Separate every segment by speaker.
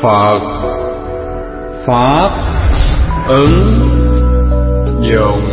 Speaker 1: Phật Pháp ứng dụng.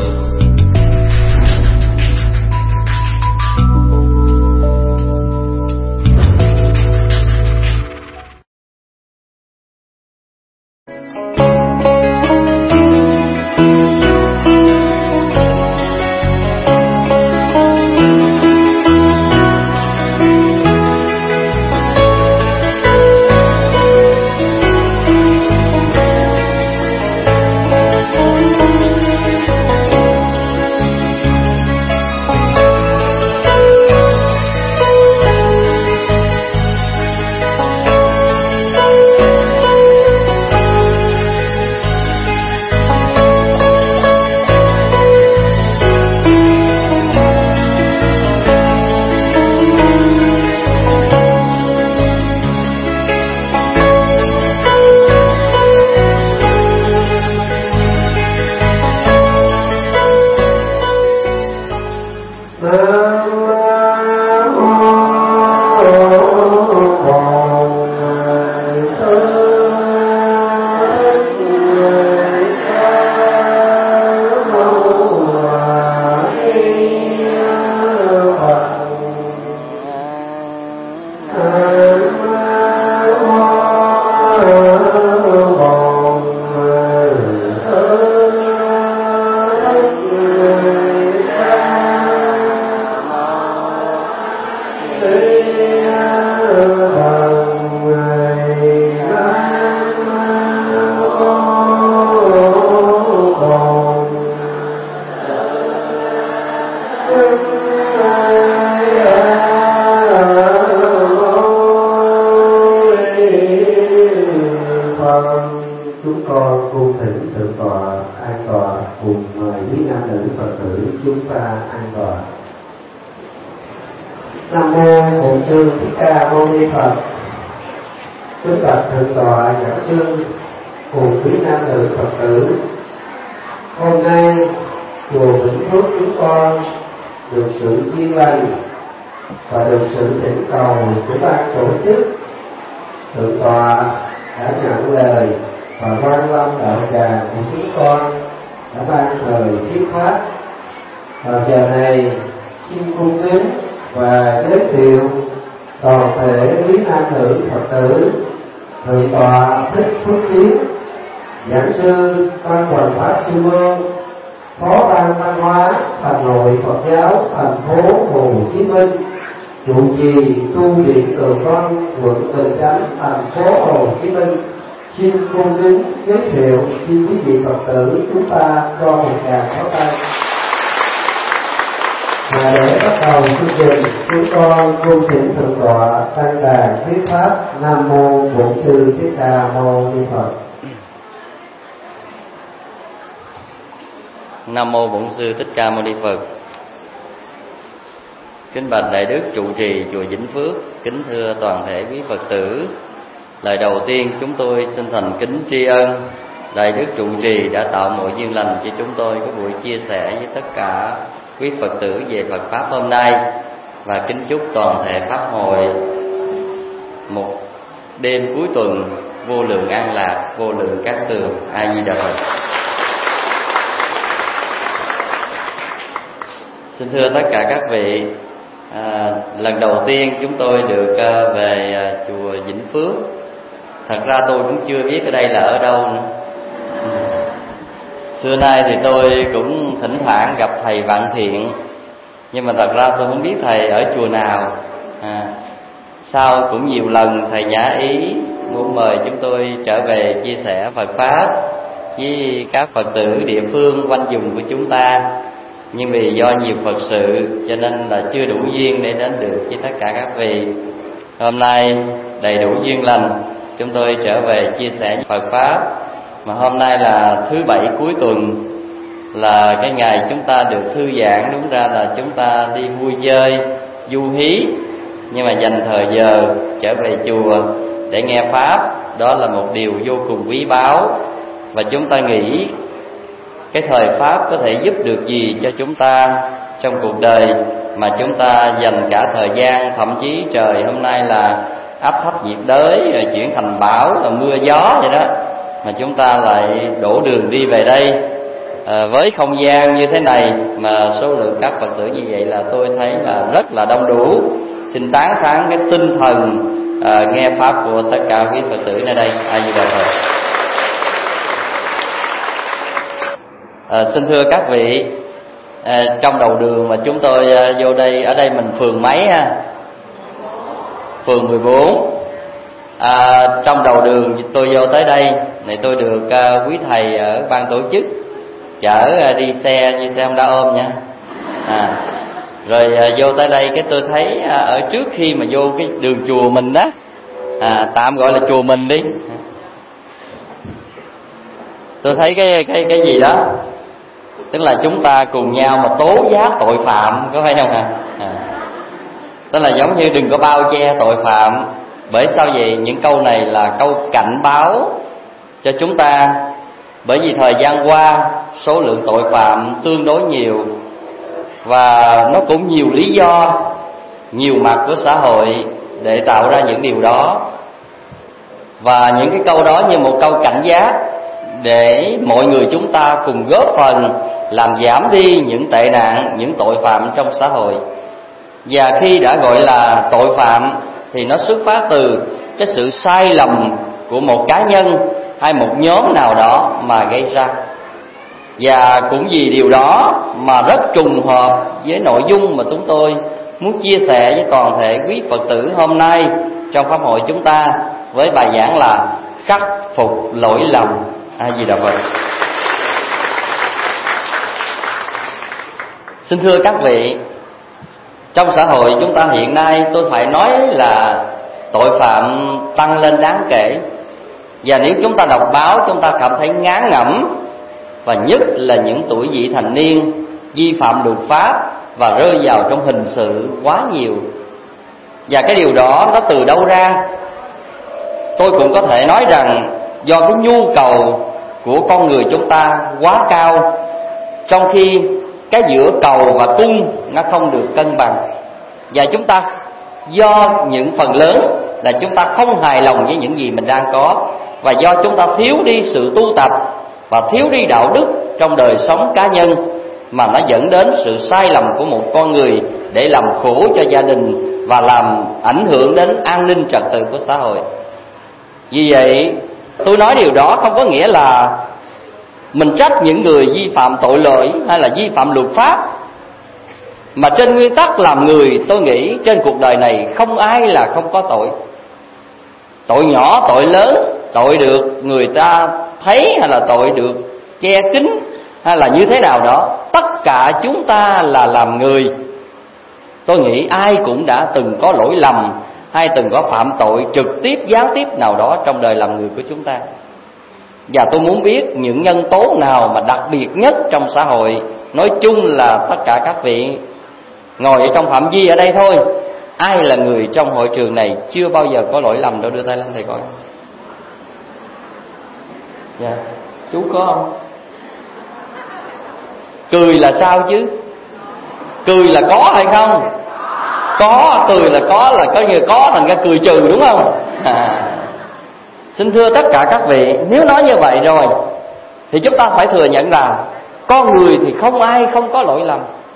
Speaker 2: Nam mô Bổn Sư Thích Ca Mâu Ni Phật. Kính bạch đại đức trụ trì chùa Vĩnh Phước, kính thưa toàn thể quý Phật tử. Lời đầu tiên chúng tôi xin thành kính tri ân đại đức trụ trì đã tạo mọi duyên lành cho chúng tôi có buổi chia sẻ với tất cả quý Phật tử về Phật pháp hôm nay, và kính chúc toàn thể pháp hội một đêm cuối tuần vô lượng an lạc, vô lượng cát tường. A Di Đà Phật. Xin thưa tất cả các vị, lần đầu tiên chúng tôi được về chùa Vĩnh Phước. Thật ra tôi cũng chưa biết ở đây là ở đâu nữa. Xưa nay thì tôi cũng thỉnh thoảng gặp thầy Vạn Thiện, nhưng mà thật ra tôi không biết thầy ở chùa nào. Sau cũng nhiều lần thầy nhã ý muốn mời chúng tôi trở về chia sẻ Phật pháp với các Phật tử địa phương quanh vùng của chúng ta, nhưng vì do nhiều Phật sự cho nên là chưa đủ duyên để đến được với tất cả các vị. Hôm nay đầy đủ duyên lành, chúng tôi trở về chia sẻ Phật pháp. Mà hôm nay là thứ Bảy cuối tuần, là cái ngày chúng ta được thư giãn. Đúng ra là chúng ta đi vui chơi, du hí, nhưng mà dành thời giờ trở về chùa để nghe pháp, đó là một điều vô cùng quý báu. Và chúng ta nghĩ cái thời pháp có thể giúp được gì cho chúng ta trong cuộc đời mà chúng ta dành cả thời gian, thậm chí trời hôm nay là áp thấp nhiệt đới rồi chuyển thành bão rồi mưa gió vậy đó, mà chúng ta lại đổ đường đi về đây. Với không gian như thế này mà số lượng các Phật tử như vậy là tôi thấy là rất là đông đủ. Xin tán thán cái tinh thần nghe pháp của tất cả quý Phật tử nơi đây. A Di Đà Phật. Xin thưa các vị, trong đầu đường mà chúng tôi vô đây, ở đây mình phường mấy ha? Phường 14. Trong đầu đường tôi vô tới đây này, tôi được quý thầy ở ban tổ chức chở đi xe, như xe Honda ôm nha. Rồi vô tới đây cái tôi thấy ở trước khi mà vô cái đường chùa mình đó, tạm gọi là chùa mình đi, tôi thấy cái gì đó, tức là chúng ta cùng nhau mà tố giác tội phạm, có phải không hả? Tức là giống như đừng có bao che tội phạm. Bởi sao vậy? Những câu này là câu cảnh báo cho chúng ta. Bởi vì thời gian qua số lượng tội phạm tương đối nhiều, và nó cũng nhiều lý do, nhiều mặt của xã hội để tạo ra những điều đó. Và những cái câu đó như một câu cảnh giác để mọi người chúng ta cùng góp phần làm giảm đi những tệ nạn, những tội phạm trong xã hội. Và khi đã gọi là tội phạm thì nó xuất phát từ cái sự sai lầm của một cá nhân hay một nhóm nào đó mà gây ra. Và cũng vì điều đó mà rất trùng hợp với nội dung mà chúng tôi muốn chia sẻ với toàn thể quý Phật tử hôm nay trong pháp hội chúng ta, với bài giảng là khắc phục lỗi lầm. A Di Đà Phật. Xin thưa các vị, trong xã hội chúng ta hiện nay, tôi phải nói là tội phạm tăng lên đáng kể. Và nếu chúng ta đọc báo, chúng ta cảm thấy ngán ngẩm. Và nhất là những tuổi vị thành niên vi phạm luật pháp và rơi vào trong hình sự quá nhiều. Và cái điều đó nó từ đâu ra? Tôi cũng có thể nói rằng do cái nhu cầu của con người chúng ta quá cao, trong khi cái giữa cầu và cung nó không được cân bằng. Và chúng ta do những phần lớn là chúng ta không hài lòng với những gì mình đang có, và do chúng ta thiếu đi sự tu tập và thiếu đi đạo đức trong đời sống cá nhân, mà nó dẫn đến sự sai lầm của một con người để làm khổ cho gia đình và làm ảnh hưởng đến an ninh trật tự của xã hội. Vì vậy tôi nói điều đó không có nghĩa là mình trách những người vi phạm tội lỗi hay là vi phạm luật pháp. Mà trên nguyên tắc làm người, tôi nghĩ trên cuộc đời này không ai là không có tội. Tội nhỏ, tội lớn, tội được người ta thấy hay là tội được che kín hay là như thế nào đó, tất cả chúng ta là làm người. Tôi nghĩ ai cũng đã từng có lỗi lầm hay từng có phạm tội trực tiếp, gián tiếp nào đó trong đời làm người của chúng ta. Và tôi muốn biết những nhân tố nào mà đặc biệt nhất trong xã hội. Nói chung là tất cả các vị ngồi ở trong phạm vi ở đây thôi, ai là người trong hội trường này chưa bao giờ có lỗi lầm đâu? Đưa tay lên thầy coi. Dạ, chú có không? Cười là sao chứ? Cười là có hay không? Có, cười là có, là coi như có thành ra cười trừ, đúng không? Xin thưa tất cả các vị, nếu nói như vậy rồi thì chúng ta phải thừa nhận rằng con người thì không ai không có lỗi lầm.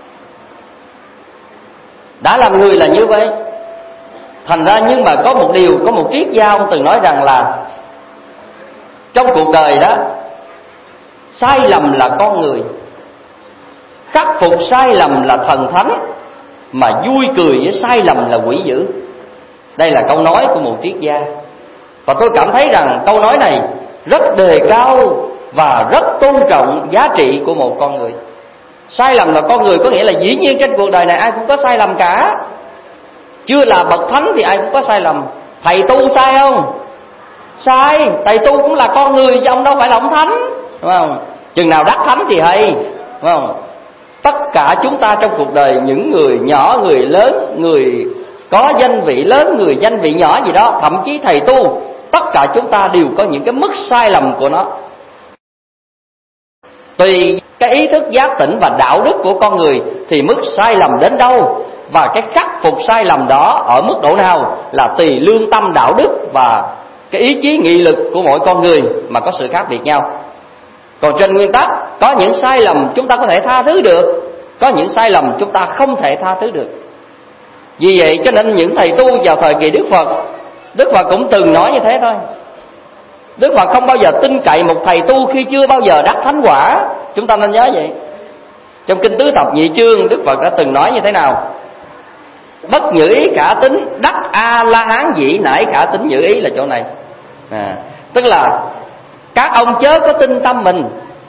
Speaker 2: Đã làm người là như vậy. Thành ra nhưng mà có một điều, có một triết gia ông từng nói rằng là trong cuộc đời đó, sai lầm là con người, khắc phục sai lầm là thần thánh, mà vui cười với sai lầm là quỷ dữ. Đây là câu nói của một triết gia. Và tôi cảm thấy rằng câu nói này rất đề cao và rất tôn trọng giá trị của một con người. Sai lầm là con người có nghĩa là dĩ nhiên trên cuộc đời này ai cũng có sai lầm cả. Chưa là bậc thánh thì ai cũng có sai lầm. Thầy tu sai không? Sai. Thầy tu cũng là con người chứ ông đâu phải là ông thánh, đúng không? Chừng nào đắc thánh thì hay, đúng không? Tất cả chúng ta trong cuộc đời, những người nhỏ, người lớn, người có danh vị lớn, người danh vị nhỏ gì đó, thậm chí thầy tu, tất cả chúng ta đều có những cái mức sai lầm của nó. Tùy cái ý thức giác tỉnh và đạo đức của con người thì mức sai lầm đến đâu. Và cái khắc phục sai lầm đó ở mức độ nào là tùy lương tâm đạo đức và cái ý chí nghị lực của mỗi con người mà có sự khác biệt nhau. Còn trên nguyên tắc, có những sai lầm chúng ta có thể tha thứ được, có những sai lầm chúng ta không thể tha thứ được. Vì vậy cho nên những thầy tu vào thời kỳ Đức Phật cũng từng nói như thế thôi. Đức Phật không bao giờ tin cậy một thầy tu khi chưa bao giờ đắc thánh quả. Chúng ta nên nhớ vậy. Trong Kinh Tứ Thập Nhị Chương, Đức Phật đã từng nói như thế nào? Bất nhữ ý khả tín, đắc A-la-hán dĩ nải khả tín nhữ ý, là chỗ này. Tức là các ông chớ có tin tâm mình,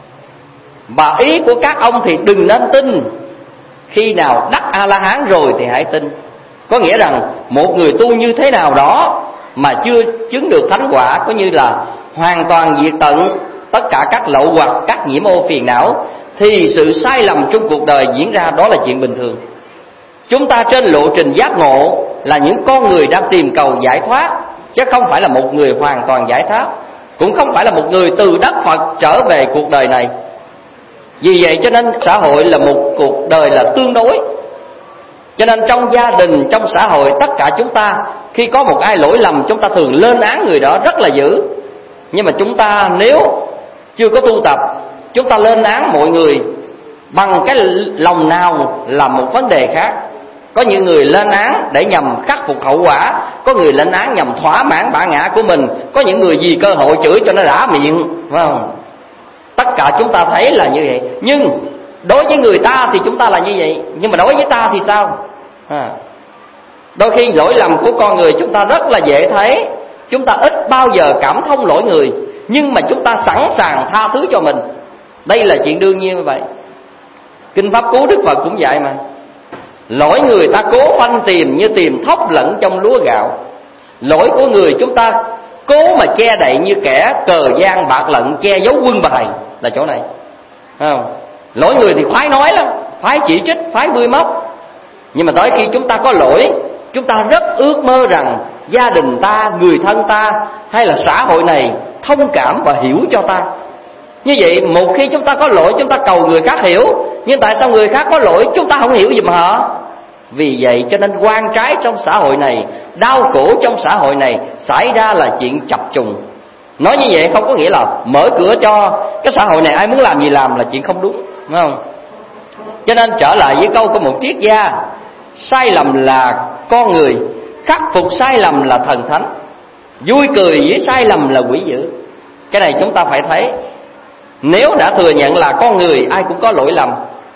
Speaker 2: và ý của các ông thì đừng nên tin. Khi nào đắc A-la-hán rồi thì hãy tin. Có nghĩa rằng một người tu như thế nào đó mà chưa chứng được thánh quả, có như là hoàn toàn diệt tận tất cả các lậu hoặc, các nhiễm ô phiền não, thì sự sai lầm trong cuộc đời diễn ra đó là chuyện bình thường. Chúng ta trên lộ trình giác ngộ là những con người đang tìm cầu giải thoát, chứ không phải là một người hoàn toàn giải thoát, cũng không phải là một người từ đất Phật trở về cuộc đời này. Vì vậy cho nên xã hội là một cuộc đời là tương đối. Cho nên trong gia đình, trong xã hội, tất cả chúng ta khi có một ai lỗi lầm, chúng ta thường lên án người đó rất là dữ. Nhưng mà chúng ta nếu chưa có tu tập, chúng ta lên án mọi người bằng cái lòng nào là một vấn đề khác. Có những người lên án để nhằm khắc phục hậu quả, có người lên án nhằm thỏa mãn bản ngã của mình, có những người vì cơ hội chửi cho nó rã miệng, phải không? Tất cả chúng ta thấy là như vậy. Nhưng đối với người ta thì chúng ta là như vậy, nhưng mà đối với ta thì sao? Đôi khi lỗi lầm của con người chúng ta rất là dễ thấy. Chúng ta ít bao giờ cảm thông lỗi người, nhưng mà chúng ta sẵn sàng tha thứ cho mình. Đây là chuyện đương nhiên như vậy. Kinh Pháp Cú Đức Phật cũng vậy mà. Lỗi người ta cố phanh tìm như tìm thóc lẫn trong lúa gạo. Lỗi của người chúng ta cố mà che đậy như kẻ cờ gian bạc lận che giấu quân bài, là chỗ này. Lỗi người thì khoái nói lắm, khoái chỉ trích, khoái bươi móc. Nhưng mà tới khi chúng ta có lỗi, chúng ta rất ước mơ rằng gia đình ta, người thân ta hay là xã hội này thông cảm và hiểu cho ta. Như vậy một khi chúng ta có lỗi, chúng ta cầu người khác hiểu. Nhưng tại sao người khác có lỗi chúng ta không hiểu giùm họ? Vì vậy cho nên oan trái trong xã hội này, đau khổ trong xã hội này xảy ra là chuyện chập trùng. Nói như vậy không có nghĩa là mở cửa cho cái xã hội này ai muốn làm gì làm, là chuyện không đúng, đúng không? Cho nên trở lại với câu của một triết gia: sai lầm là con người, khắc phục sai lầm là thần thánh, vui cười với sai lầm là quỷ dữ. Cái này chúng ta phải thấy. Nếu đã thừa nhận là con người ai cũng có lỗi lầm,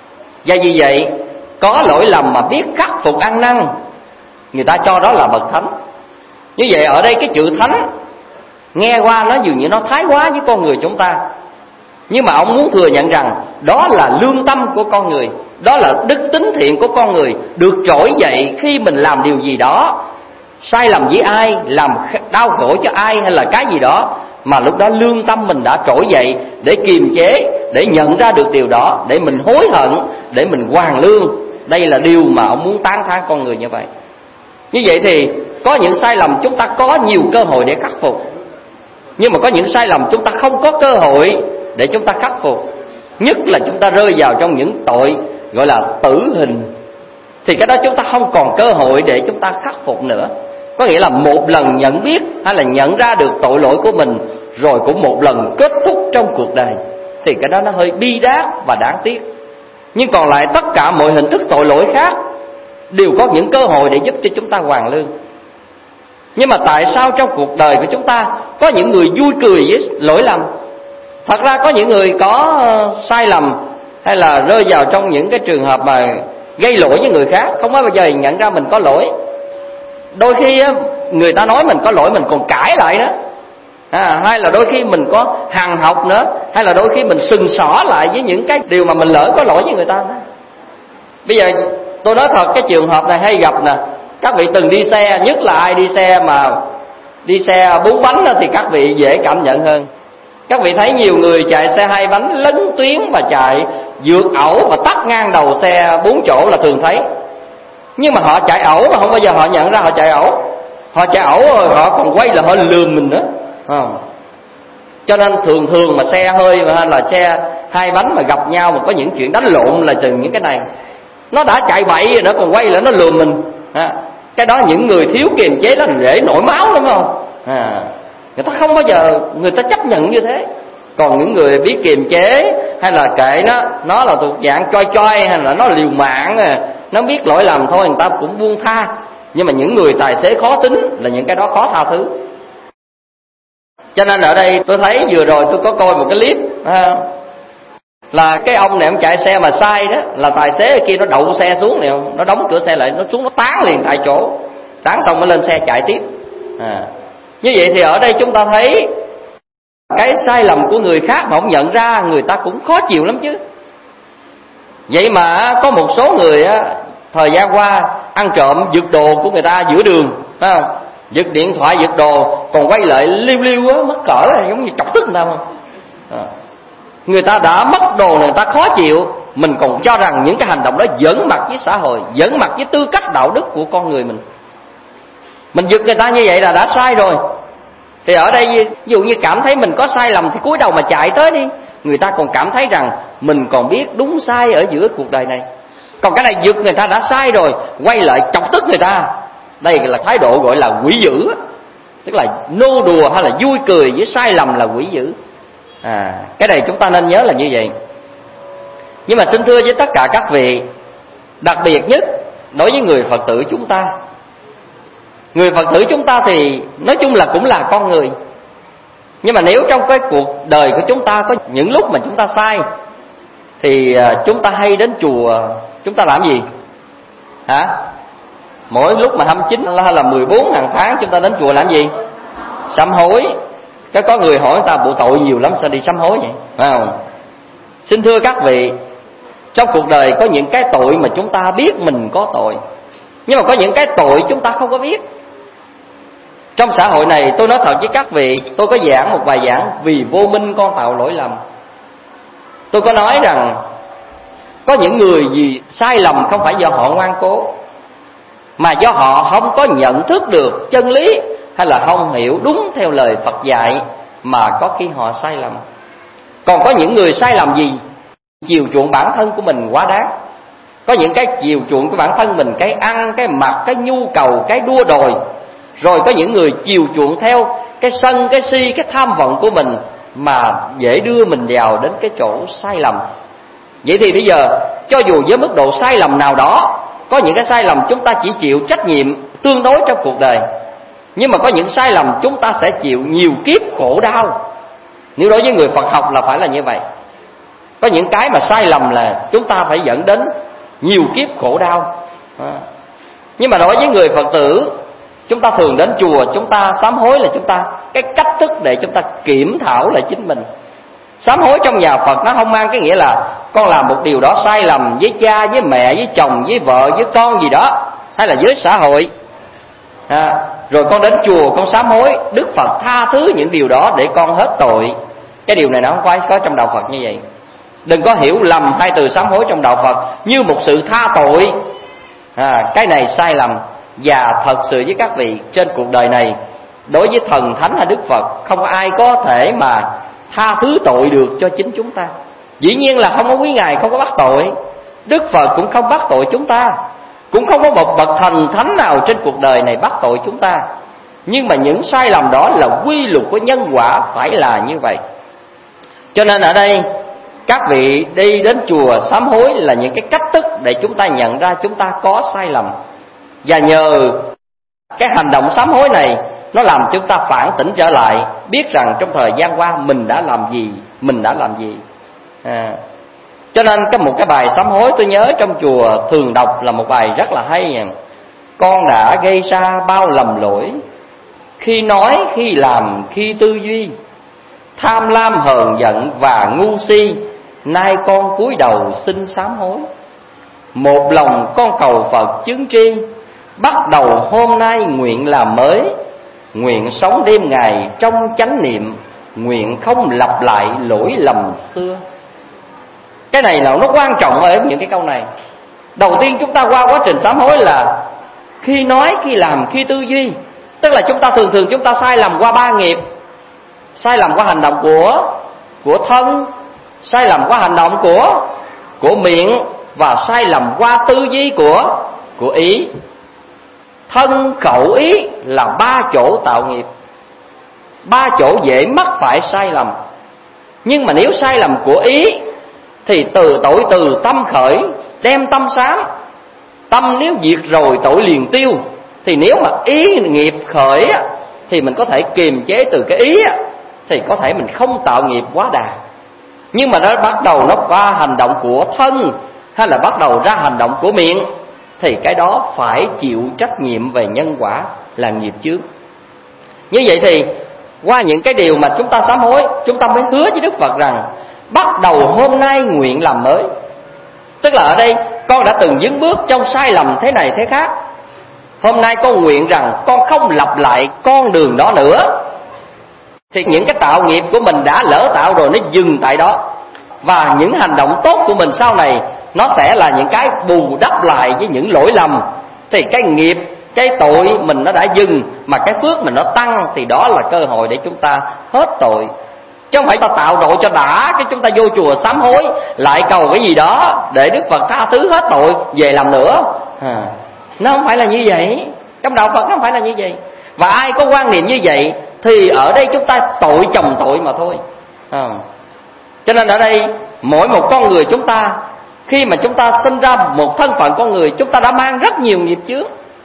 Speaker 2: và vì vậy có lỗi lầm mà biết khắc phục ăn năn, người ta cho đó là bậc thánh. Như vậy ở đây cái chữ thánh nghe qua nó dường như nó thái quá với con người chúng ta. Nhưng mà ông muốn thừa nhận rằng đó là lương tâm của con người, đó là đức tính thiện của con người được trỗi dậy khi mình làm điều gì đó sai lầm với ai, làm đau khổ cho ai hay là cái gì đó, mà lúc đó lương tâm mình đã trỗi dậy để kiềm chế, để nhận ra được điều đó, để mình hối hận, để mình hoàn lương. Đây là điều mà ông muốn tán thán con người như vậy. Như vậy thì có những sai lầm chúng ta có nhiều cơ hội để khắc phục, nhưng mà có những sai lầm chúng ta không có cơ hội để chúng ta khắc phục. Nhất là chúng ta rơi vào trong những tội gọi là tử hình, thì cái đó chúng ta không còn cơ hội để chúng ta khắc phục nữa. Có nghĩa là một lần nhận biết hay là nhận ra được tội lỗi của mình, rồi cũng một lần kết thúc trong cuộc đời, thì cái đó nó hơi bi đát và đáng tiếc. Nhưng còn lại tất cả mọi hình thức tội lỗi khác đều có những cơ hội để giúp cho chúng ta hoàn lương. Nhưng mà tại sao trong cuộc đời của chúng ta có những người vui cười với lỗi lầm? Thật ra có những người có sai lầm hay là rơi vào trong những cái trường hợp mà gây lỗi với người khác, không có bao giờ nhận ra mình có lỗi. Đôi khi người ta nói mình có lỗi mình còn cãi lại đó, hay là đôi khi mình có hằn học nữa, hay là đôi khi mình sừng sỏ lại với những cái điều mà mình lỡ có lỗi với người ta đó. Bây giờ tôi nói thật, cái trường hợp này hay gặp nè. Các vị từng đi xe, nhất là ai đi xe mà đi xe 4 bánh đó, thì các vị dễ cảm nhận hơn. Các vị thấy nhiều người chạy xe 2 bánh lấn tuyến mà chạy vượt ẩu và tắt ngang đầu xe 4 chỗ là thường thấy. Nhưng mà họ chạy ẩu mà không bao giờ họ nhận ra họ chạy ẩu. Họ chạy ẩu rồi họ còn quay là họ lườm mình nữa. Cho nên thường mà xe hơi hay là xe 2 bánh mà gặp nhau mà có những chuyện đánh lộn là từ những cái này. Nó đã chạy bậy rồi nó còn quay lại nó lừa mình. Cái đó những người thiếu kiềm chế nó dễ nổi máu lắm không? Người ta không bao giờ người ta chấp nhận như thế. Còn những người biết kiềm chế hay là kệ nó là thuộc dạng choi choi hay là nó liều mạng, nó biết lỗi lầm thôi người ta cũng buông tha. Nhưng mà những người tài xế khó tính là những cái đó khó tha thứ. Cho nên ở đây tôi thấy vừa rồi tôi có coi một cái clip là cái ông này ông chạy xe mà sai đó, là tài xế ở kia nó đậu xe xuống này, nó đóng cửa xe lại, nó xuống nó tán liền tại chỗ, tán xong nó lên xe chạy tiếp. Như vậy thì ở đây chúng ta thấy cái sai lầm của người khác mà không nhận ra, người ta cũng khó chịu lắm chứ. Vậy mà có một số người thời gian qua ăn trộm giật đồ của người ta giữa đường, phải không? Giật điện thoại, giật đồ, còn quay lại liêu liêu á, mắc cỡ giống như chọc tức người ta không? Người ta đã mất đồ, người ta khó chịu, mình còn cho rằng những cái hành động đó giỡn mặt với xã hội, giỡn mặt với tư cách đạo đức của con người mình. Mình giật người ta như vậy là đã sai rồi. Thì ở đây ví dụ như cảm thấy mình có sai lầm thì cúi đầu mà chạy tới đi. Người ta còn cảm thấy rằng mình còn biết đúng sai ở giữa cuộc đời này. Còn cái này giật người ta đã sai rồi, quay lại chọc tức người ta, đây là thái độ gọi là quỷ dữ. Tức là nô đùa hay là vui cười với sai lầm là quỷ dữ. Cái này chúng ta nên nhớ là như vậy. Nhưng mà xin thưa với tất cả các vị, đặc biệt nhất đối với người Phật tử chúng ta, người Phật tử chúng ta thì nói chung là cũng là con người. Nhưng mà nếu trong cái cuộc đời của chúng ta có những lúc mà chúng ta sai, thì chúng ta hay đến chùa, chúng ta làm gì? Mỗi lúc mà 29 hay là 14 hàng tháng chúng ta đến chùa làm gì? Sám hối. Cái có người hỏi người ta bộ tội nhiều lắm sao đi sám hối vậy? Phải không? Xin thưa các vị, trong cuộc đời có những cái tội mà chúng ta biết mình có tội, nhưng mà có những cái tội chúng ta không có biết. Trong xã hội này tôi nói thật với các vị, tôi có giảng một bài giảng vì vô minh con tạo lỗi lầm. Tôi có nói rằng có những người vì sai lầm không phải do họ ngoan cố, mà do họ không có nhận thức được chân lý, hay là không hiểu đúng theo lời Phật dạy, mà có khi họ sai lầm. Còn có những người sai lầm gì? Chiều chuộng bản thân của mình quá đáng. Có những cái chiều chuộng của bản thân mình, cái ăn, cái mặc, cái nhu cầu, cái đua đòi. Rồi có những người chiều chuộng theo cái sân, cái si, cái tham vọng của mình, mà dễ đưa mình vào đến cái chỗ sai lầm. Vậy thì bây giờ cho dù với mức độ sai lầm nào đó, có những cái sai lầm chúng ta chỉ chịu trách nhiệm tương đối trong cuộc đời, nhưng mà có những sai lầm chúng ta sẽ chịu nhiều kiếp khổ đau. Nếu đối với người Phật học là phải là như vậy. Có những cái mà sai lầm là chúng ta phải dẫn đến nhiều kiếp khổ đau. Nhưng mà đối với người Phật tử, chúng ta thường đến chùa, chúng ta sám hối là chúng ta cái cách thức để chúng ta kiểm thảo lại chính mình. Sám hối trong nhà Phật nó không mang cái nghĩa là con làm một điều đó sai lầm với cha, với mẹ, với chồng, với vợ, với con gì đó, hay là với xã hội, rồi con đến chùa con sám hối, Đức Phật tha thứ những điều đó để con hết tội. Cái điều này nó không phải có trong đạo Phật như vậy. Đừng có hiểu lầm hai từ sám hối trong đạo Phật như một sự tha tội. Cái này sai lầm. Và thật sự với các vị, trên cuộc đời này, đối với thần thánh hay Đức Phật, không ai có thể mà tha thứ tội được cho chính chúng ta. Dĩ nhiên là không có quý Ngài không có bắt tội, Đức Phật cũng không bắt tội chúng ta, cũng không có một bậc thần thánh nào trên cuộc đời này bắt tội chúng ta. Nhưng mà những sai lầm đó là quy luật của nhân quả, phải là như vậy. Cho nên ở đây các vị đi đến chùa sám hối là những cái cách thức để chúng ta nhận ra chúng ta có sai lầm. Và nhờ cái hành động sám hối này, nó làm chúng ta phản tỉnh trở lại, biết rằng trong thời gian qua mình đã làm gì, mình đã làm gì. Cho nên một cái bài sám hối tôi nhớ trong chùa thường đọc là một bài rất là hay. Con đã gây ra bao lầm lỗi, khi nói, khi làm, khi tư duy, tham lam, hờn giận và ngu si, nay con cúi đầu xin sám hối. Một lòng con cầu Phật chứng tri, bắt đầu hôm nay nguyện làm mới, nguyện sống đêm ngày trong chánh niệm, nguyện không lặp lại lỗi lầm xưa. Cái này là nó quan trọng ở những cái câu này. Đầu tiên chúng ta qua quá trình sám hối là khi nói, khi làm, khi tư duy. Tức là chúng ta thường chúng ta sai lầm qua ba nghiệp. Sai lầm qua hành động của thân, sai lầm qua hành động của miệng,
Speaker 3: và sai lầm qua tư duy của ý. Thân khẩu ý là ba chỗ tạo nghiệp, ba chỗ dễ mắc phải sai lầm. Nhưng mà nếu sai lầm của ý thì tội từ tâm khởi, đem tâm sáng. Tâm nếu diệt rồi tội liền tiêu. Thì nếu mà ý nghiệp khởi thì mình có thể kiềm chế từ cái ý, thì có thể mình không tạo nghiệp quá đà. Nhưng mà nó bắt đầu nó qua hành động của thân, hay là bắt đầu ra hành động của miệng, thì cái đó phải chịu trách nhiệm về nhân quả là nghiệp chướng. Như vậy thì qua những cái điều mà chúng ta sám hối, chúng ta mới hứa với Đức Phật rằng bắt đầu hôm nay nguyện làm mới. Tức là ở đây con đã từng dấn bước trong sai lầm thế này thế khác. Hôm nay con nguyện rằng con không lặp lại con đường đó nữa. Thì những cái tạo nghiệp của mình đã lỡ tạo rồi nó dừng tại đó. Và những hành động tốt của mình sau này nó sẽ là những cái bù đắp lại với những lỗi lầm. Thì cái nghiệp, cái tội mình nó đã dừng, mà cái phước mình nó tăng, thì đó là cơ hội để chúng ta hết tội. Chứ không phải ta tạo tội cho đã, cái chúng ta vô chùa sám hối lại cầu cái gì đó để Đức Phật tha thứ hết tội về làm nữa. Nó không phải là như vậy. Trong đạo Phật nó không phải là như vậy. Và ai có quan niệm như vậy thì ở đây chúng ta tội chồng tội mà thôi. Cho nên ở đây mỗi một con người chúng ta, khi mà chúng ta sinh ra một thân phận con người, chúng ta đã mang rất nhiều nghiệp chướng.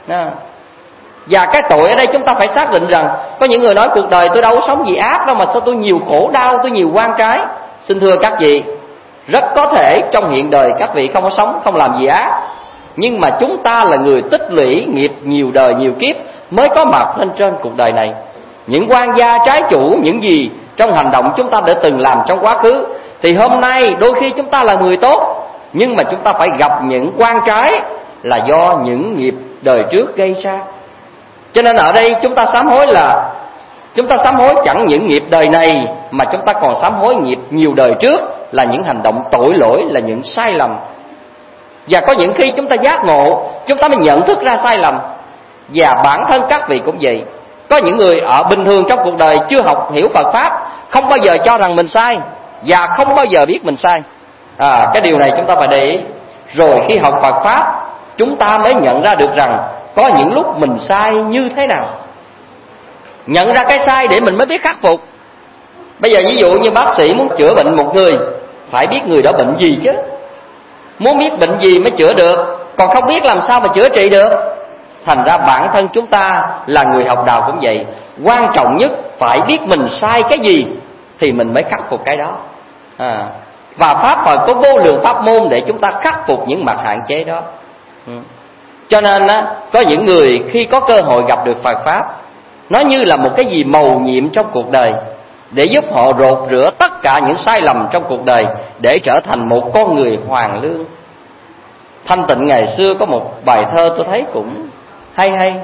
Speaker 3: Và cái tội ở đây chúng ta phải xác định rằng, có những người nói cuộc đời tôi đâu có sống gì ác đâu mà sao tôi nhiều khổ đau, tôi nhiều oan trái. Xin thưa các vị, rất có thể trong hiện đời các vị không có sống, không làm gì ác, nhưng mà chúng ta là người tích lũy nghiệp nhiều đời nhiều kiếp mới có mặt lên trên cuộc đời này. Những quan gia trái chủ, những gì trong hành động chúng ta đã từng làm trong quá khứ, thì hôm nay đôi khi chúng ta là người tốt, nhưng mà chúng ta phải gặp những quan trái là do những nghiệp đời trước gây ra. Cho nên ở đây chúng ta sám hối là chúng ta sám hối chẳng những nghiệp đời này, mà chúng ta còn sám hối nghiệp nhiều đời trước, là những hành động tội lỗi, là những sai lầm. Và có những khi chúng ta giác ngộ, chúng ta mới nhận thức ra sai lầm. Và bản thân các vị cũng vậy. Có những người ở bình thường trong cuộc đời chưa học hiểu Phật Pháp, không bao giờ cho rằng mình sai, và không bao giờ biết mình sai. Cái điều này chúng ta phải để ý. Rồi khi học Phật Pháp, chúng ta mới nhận ra được rằng có những lúc mình sai như thế nào. Nhận ra cái sai để mình mới biết khắc phục. Bây giờ ví dụ như bác sĩ muốn chữa bệnh một người, phải biết người đó bệnh gì chứ. Muốn biết bệnh gì mới chữa được, còn không biết làm sao mà chữa trị được. Thành ra bản thân chúng ta là người học đạo cũng vậy. Quan trọng nhất phải biết mình sai cái gì thì mình mới khắc phục cái đó. Và Pháp Phật có vô lượng pháp môn để chúng ta khắc phục những mặt hạn chế đó. Cho nên có những người khi có cơ hội gặp được Phật Pháp, nó như là một cái gì mầu nhiệm trong cuộc đời, để giúp họ rột rửa tất cả những sai lầm trong cuộc đời, để trở thành một con người hoàn lương. Thanh Tịnh ngày xưa có một bài thơ tôi thấy cũng hay.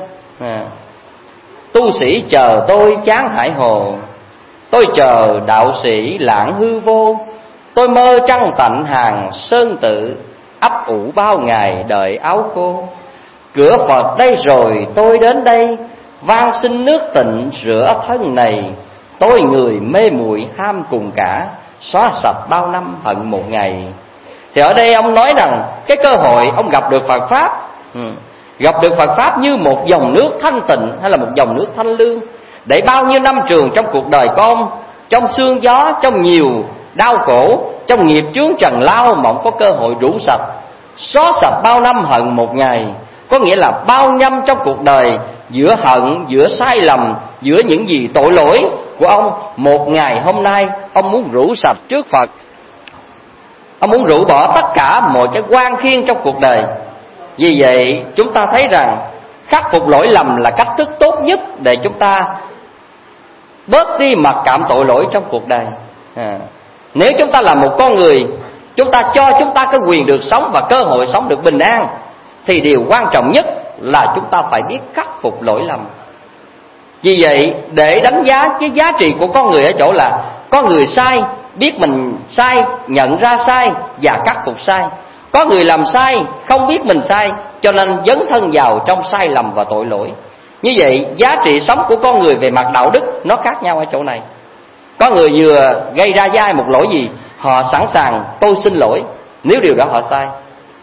Speaker 3: Tu sĩ chờ tôi chán hải hồ, tôi chờ đạo sĩ lãng hư vô. Tôi mơ trăng tạnh hàng sơn tự, ấp ủ bao ngày đợi áo khô. Cửa Phật đây rồi tôi đến đây, van xin nước tịnh rửa thân này. Tôi người mê muội ham cùng cả, xóa sạch bao năm hận một ngày. Thì ở đây ông nói rằng cái cơ hội ông gặp được Phật Pháp, gặp được Phật Pháp như một dòng nước thanh tịnh, hay là một dòng nước thanh lương, để bao nhiêu năm trường trong cuộc đời con, trong sương gió, trong nhiều đau khổ, trong nghiệp chướng trần lao, mà ông có cơ hội rũ sạch, xóa sạch bao năm hận một ngày. Có nghĩa là bao năm trong cuộc đời, giữa hận, giữa sai lầm, giữa những gì tội lỗi của ông, một ngày hôm nay ông muốn rũ sạch trước Phật. Ông muốn rũ bỏ tất cả mọi cái quan khiên trong cuộc đời. Vì vậy chúng ta thấy rằng khắc phục lỗi lầm là cách thức tốt nhất để chúng ta bớt đi mặc cảm tội lỗi trong cuộc đời. Nếu chúng ta là một con người, chúng ta cho chúng ta cái quyền được sống và cơ hội sống được bình an, thì điều quan trọng nhất là chúng ta phải biết khắc phục lỗi lầm. Vì vậy để đánh giá cái giá trị của con người ở chỗ là có người sai, biết mình sai, nhận ra sai và khắc phục sai. Có người làm sai, không biết mình sai, cho nên dấn thân vào trong sai lầm và tội lỗi. Như vậy giá trị sống của con người về mặt đạo đức nó khác nhau ở chỗ này. Có người vừa gây ra với ai một lỗi gì, họ sẵn sàng tôi xin lỗi nếu điều đó họ sai.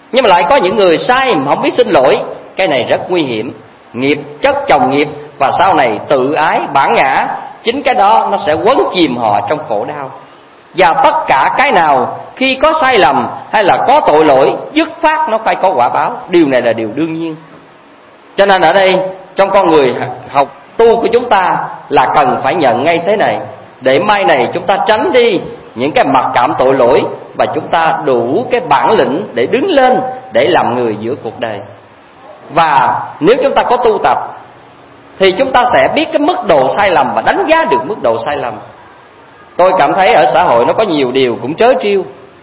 Speaker 3: Nhưng mà lại có những người sai mà không biết xin lỗi. Cái này rất nguy hiểm. Nghiệp chất chồng nghiệp, và sau này tự ái, bản ngã, chính cái đó nó sẽ quấn chìm họ trong khổ đau. Và tất cả cái nào khi có sai lầm hay là có tội lỗi, dứt phát nó phải có quả báo. Điều này là điều đương nhiên. Cho nên ở đây trong con người học tu của chúng ta là cần phải nhận ngay thế này, để mai này chúng ta tránh đi những cái mặc cảm tội lỗi, và chúng ta đủ cái bản lĩnh để đứng lên, để làm người giữa cuộc đời. Và nếu chúng ta có tu tập thì chúng ta sẽ biết cái mức độ sai lầm và đánh giá được mức độ sai lầm. Tôi cảm thấy ở xã hội nó có nhiều điều cũng trớ trêu.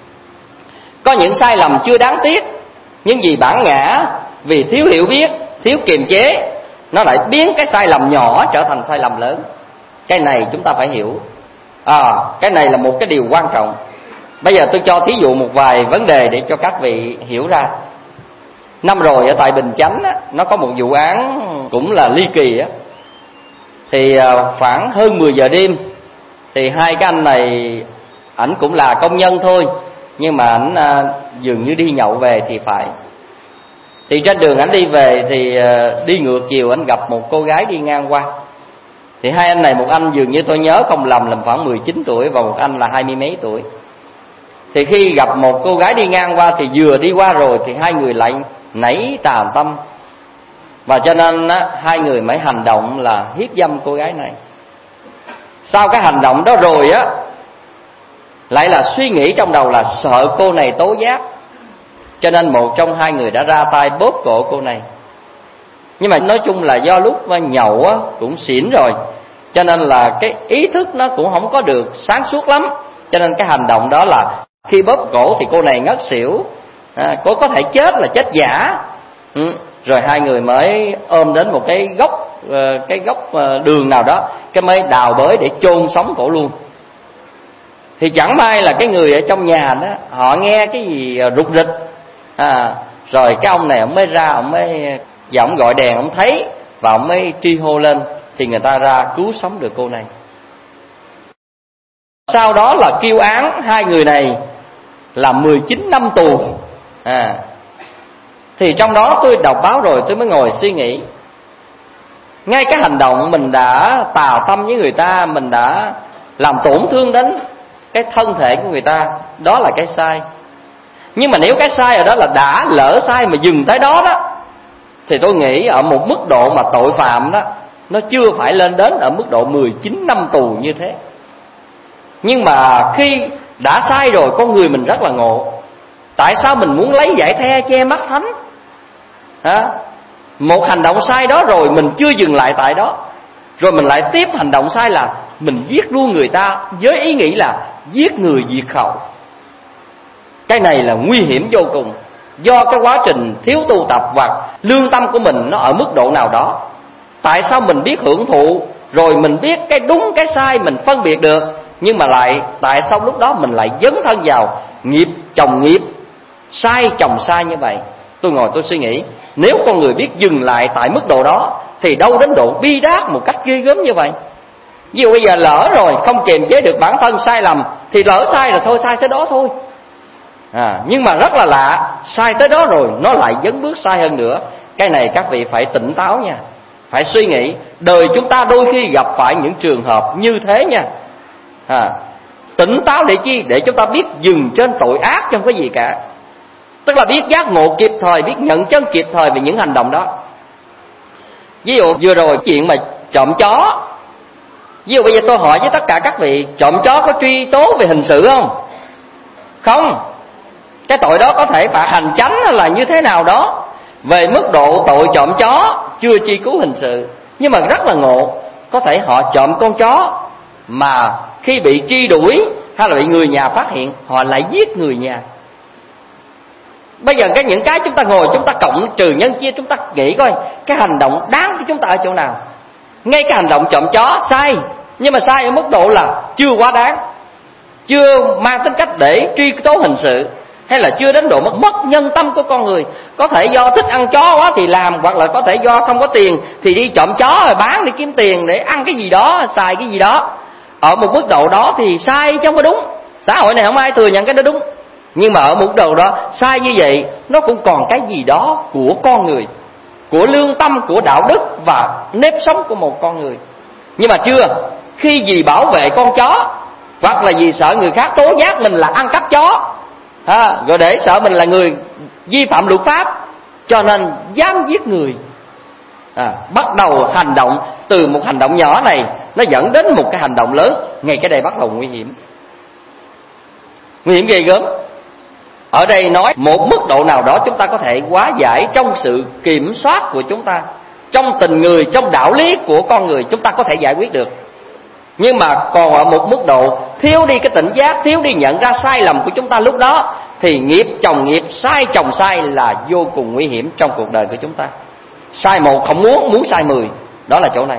Speaker 3: Có những sai lầm chưa đáng tiếc, nhưng vì bản ngã, vì thiếu hiểu biết, thiếu kiềm chế, nó lại biến cái sai lầm nhỏ trở thành sai lầm lớn. Cái này chúng ta phải hiểu. Cái này là một cái điều quan trọng. Bây giờ tôi cho thí dụ một vài vấn đề để cho các vị hiểu ra. Năm rồi ở tại Bình Chánh á, nó có một vụ án cũng là ly kỳ á. Thì khoảng hơn 10 giờ đêm, thì hai cái anh này, ảnh cũng là công nhân thôi, nhưng mà ảnh dường như đi nhậu về thì phải. Thì trên đường ảnh đi về thì đi ngược chiều, ảnh gặp một cô gái đi ngang qua. Thì hai anh này, một anh dường như tôi nhớ không lầm là khoảng 19 tuổi, và một anh là 20 mấy tuổi. Thì khi gặp một cô gái đi ngang qua thì vừa đi qua rồi thì hai người lại nảy tà tâm, và cho nên hai người mới hành động là hiếp dâm cô gái này. Sau cái hành động đó rồi á, lại là suy nghĩ trong đầu là sợ cô này tố giác, cho nên một trong hai người đã ra tay bóp cổ cô này. Nhưng mà nói chung là do lúc nhậu á, cũng xỉn rồi, cho nên là cái ý thức nó cũng không có được sáng suốt lắm. Cho nên cái hành động đó là khi bóp cổ thì cô này ngất xỉu, cô có thể chết là chết giả. Rồi hai người mới ôm đến một cái góc đường nào đó, cái mới đào bới để chôn sống cổ luôn. Thì chẳng may là cái người ở trong nhà đó, họ nghe cái gì rục rịch, rồi cái ông này ông mới ra, ông mới và ông gọi đèn, ông thấy và ông mới tri hô lên, thì người ta ra cứu sống được cô này. Sau đó là kêu án hai người này là 19 năm tù. Thì trong đó tôi đọc báo rồi tôi mới ngồi suy nghĩ, ngay cái hành động mình đã tà tâm với người ta, mình đã làm tổn thương đến cái thân thể của người ta, đó là cái sai. Nhưng mà nếu cái sai ở đó là đã lỡ sai mà dừng tới đó đó, thì tôi nghĩ ở một mức độ mà tội phạm đó, nó chưa phải lên đến ở mức độ 19 năm tù như thế. Nhưng mà khi đã sai rồi, con người mình rất là ngộ. Tại sao mình muốn lấy giải the che mắt thánh? Một hành động sai đó rồi mình chưa dừng lại tại đó, rồi mình lại tiếp hành động sai là mình giết luôn người ta với ý nghĩ là giết người diệt khẩu. Cái này là nguy hiểm vô cùng, do cái quá trình thiếu tu tập và lương tâm của mình nó ở mức độ nào đó. Tại sao mình biết hưởng thụ, rồi mình biết cái đúng cái sai, mình phân biệt được, nhưng mà lại tại sao lúc đó mình lại dấn thân vào nghiệp chồng nghiệp, sai chồng sai như vậy? Tôi ngồi tôi suy nghĩ, nếu con người biết dừng lại tại mức độ đó thì đâu đến độ bi đát một cách ghê gớm như vậy. Ví dụ bây giờ lỡ rồi không kiềm chế được bản thân, sai lầm thì lỡ sai là thôi, sai tới đó thôi. Nhưng mà rất là lạ, sai tới đó rồi nó lại dấn bước sai hơn nữa. Cái này các vị phải tỉnh táo nha, phải suy nghĩ. Đời chúng ta đôi khi gặp phải những trường hợp như thế nha. Tỉnh táo để chi? Để chúng ta biết dừng trên tội ác chứ không có gì cả. Tức là biết giác ngộ kịp thời, biết nhận chân kịp thời về những hành động đó. Ví dụ vừa rồi chuyện mà trộm chó, ví dụ bây giờ tôi hỏi với tất cả các vị, trộm chó có truy tố về hình sự không? Không. Cái tội đó có thể phạt hành chánh hay là như thế nào đó. Về mức độ tội trộm chó chưa truy cứu hình sự, nhưng mà rất là ngộ, có thể họ trộm con chó mà khi bị truy đuổi hay là bị người nhà phát hiện, họ lại giết người nhà. Bây giờ những cái chúng ta ngồi chúng ta cộng trừ nhân chia, chúng ta nghĩ coi cái hành động đáng của chúng ta ở chỗ nào. Ngay cái hành động trộm chó sai, nhưng mà sai ở mức độ là chưa quá đáng, chưa mang tính cách để truy tố hình sự, hay là chưa đến độ mất nhân tâm của con người. Có thể do thích ăn chó quá thì làm, hoặc là có thể do không có tiền thì đi trộm chó rồi bán để kiếm tiền để ăn cái gì đó, xài cái gì đó. Ở một mức độ đó thì sai chứ không có đúng. Xã hội này không ai thừa nhận cái đó đúng. Nhưng mà ở mức độ đó, sai như vậy nó cũng còn cái gì đó của con người, của lương tâm, của đạo đức và nếp sống của một con người. Nhưng mà chưa, khi vì bảo vệ con chó, hoặc là vì sợ người khác tố giác mình là ăn cắp chó, rồi để sợ mình là người vi phạm luật pháp, cho nên dám giết người, bắt đầu hành động. Từ một hành động nhỏ này nó dẫn đến một cái hành động lớn, ngay cái đây bắt đầu nguy hiểm. Nguy hiểm ghê gớm. Ở đây nói một mức độ nào đó chúng ta có thể hóa giải trong sự kiểm soát của chúng ta, trong tình người, trong đạo lý của con người, chúng ta có thể giải quyết được. Nhưng mà còn ở một mức độ thiếu đi cái tỉnh giác, thiếu đi nhận ra sai lầm của chúng ta lúc đó, thì nghiệp chồng nghiệp, sai chồng sai là vô cùng nguy hiểm trong cuộc đời của chúng ta. Sai một không muốn sai 10, đó là chỗ này.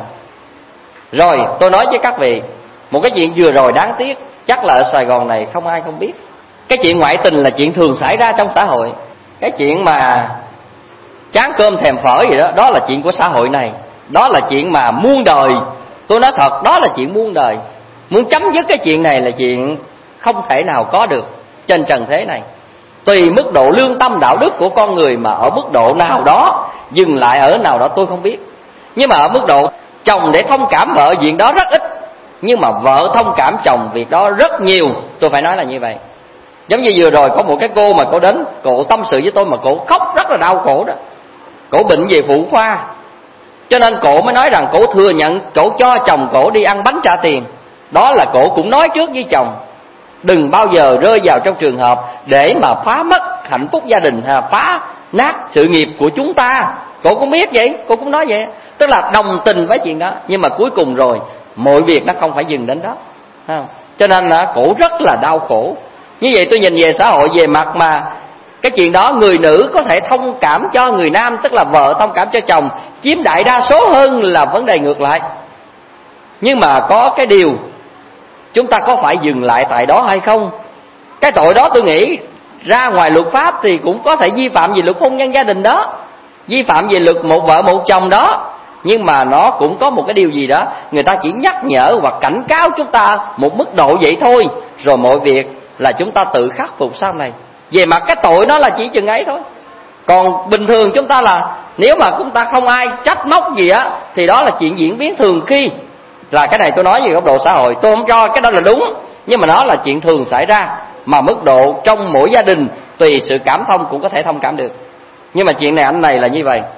Speaker 3: Rồi tôi nói với các vị một cái chuyện vừa rồi đáng tiếc, chắc là ở Sài Gòn này không ai không biết. Cái chuyện ngoại tình là chuyện thường xảy ra trong xã hội. Cái chuyện mà chán cơm thèm phở gì đó, đó là chuyện của xã hội này. Đó là chuyện mà muôn đời. Tôi nói thật, đó là chuyện muôn đời. Muốn chấm dứt cái chuyện này là chuyện không thể nào có được trên trần thế này. Tùy mức độ lương tâm đạo đức của con người mà ở mức độ nào đó, dừng lại ở nào đó tôi không biết. Nhưng mà ở mức độ chồng để thông cảm vợ chuyện đó rất ít, nhưng mà vợ thông cảm chồng việc đó rất nhiều. Tôi phải nói là như vậy. Giống như vừa rồi có một cái cô mà cô đến, cô tâm sự với tôi mà cô khóc rất là đau khổ đó. Cô bệnh về phụ khoa, cho nên cô mới nói rằng cô thừa nhận cô cho chồng cô đi ăn bánh trả tiền. Đó là cô cũng nói trước với chồng, đừng bao giờ rơi vào trong trường hợp để mà phá mất hạnh phúc gia đình, phá nát sự nghiệp của chúng ta. Cô cũng biết vậy, cô cũng nói vậy, tức là đồng tình với chuyện đó. Nhưng mà cuối cùng rồi mọi việc nó không phải dừng đến đó, cho nên là cô rất là đau khổ. Như vậy tôi nhìn về xã hội, về mặt mà cái chuyện đó người nữ có thể thông cảm cho người nam, tức là vợ thông cảm cho chồng, chiếm đại đa số hơn là vấn đề ngược lại. Nhưng mà có cái điều, chúng ta có phải dừng lại tại đó hay không? Cái tội đó tôi nghĩ ra ngoài luật pháp thì cũng có thể vi phạm về luật hôn nhân gia đình đó, vi phạm về luật một vợ một chồng đó. Nhưng mà nó cũng có một cái điều gì đó, người ta chỉ nhắc nhở hoặc cảnh cáo chúng ta một mức độ vậy thôi, rồi mọi việc là chúng ta tự khắc phục sau này. Về mặt cái tội nó là chỉ chừng ấy thôi. Còn bình thường chúng ta là, nếu mà chúng ta không ai trách móc gì á, thì đó là chuyện diễn biến thường khi. Là cái này tôi nói về góc độ xã hội, tôi không cho cái đó là đúng, nhưng mà nó là chuyện thường xảy ra, mà mức độ trong mỗi gia đình tùy sự cảm thông cũng có thể thông cảm được. Nhưng mà chuyện này anh này là như vậy,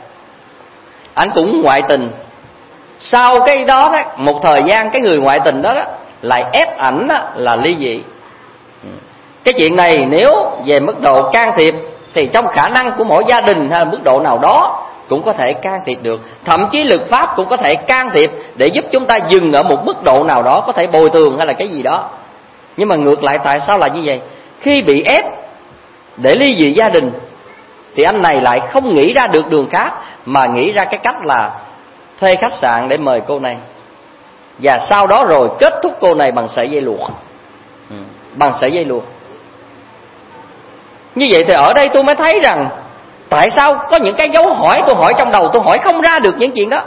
Speaker 3: anh cũng ngoại tình. Sau cái đó, một thời gian cái người ngoại tình đó, lại ép ảnh là ly dị. Cái chuyện này nếu về mức độ can thiệp thì trong khả năng của mỗi gia đình hay là mức độ nào đó cũng có thể can thiệp được. Thậm chí luật pháp cũng có thể can thiệp để giúp chúng ta dừng ở một mức độ nào đó, có thể bồi thường hay là cái gì đó. Nhưng mà ngược lại tại sao là như vậy? Khi bị ép để ly dị gia đình thì anh này lại không nghĩ ra được đường khác, mà nghĩ ra cái cách là thuê khách sạn để mời cô này, và sau đó rồi kết thúc cô này bằng sợi dây luộc. Bằng sợi dây luộc. Như vậy thì ở đây tôi mới thấy rằng tại sao có những cái dấu hỏi, tôi hỏi trong đầu tôi hỏi không ra được những chuyện đó.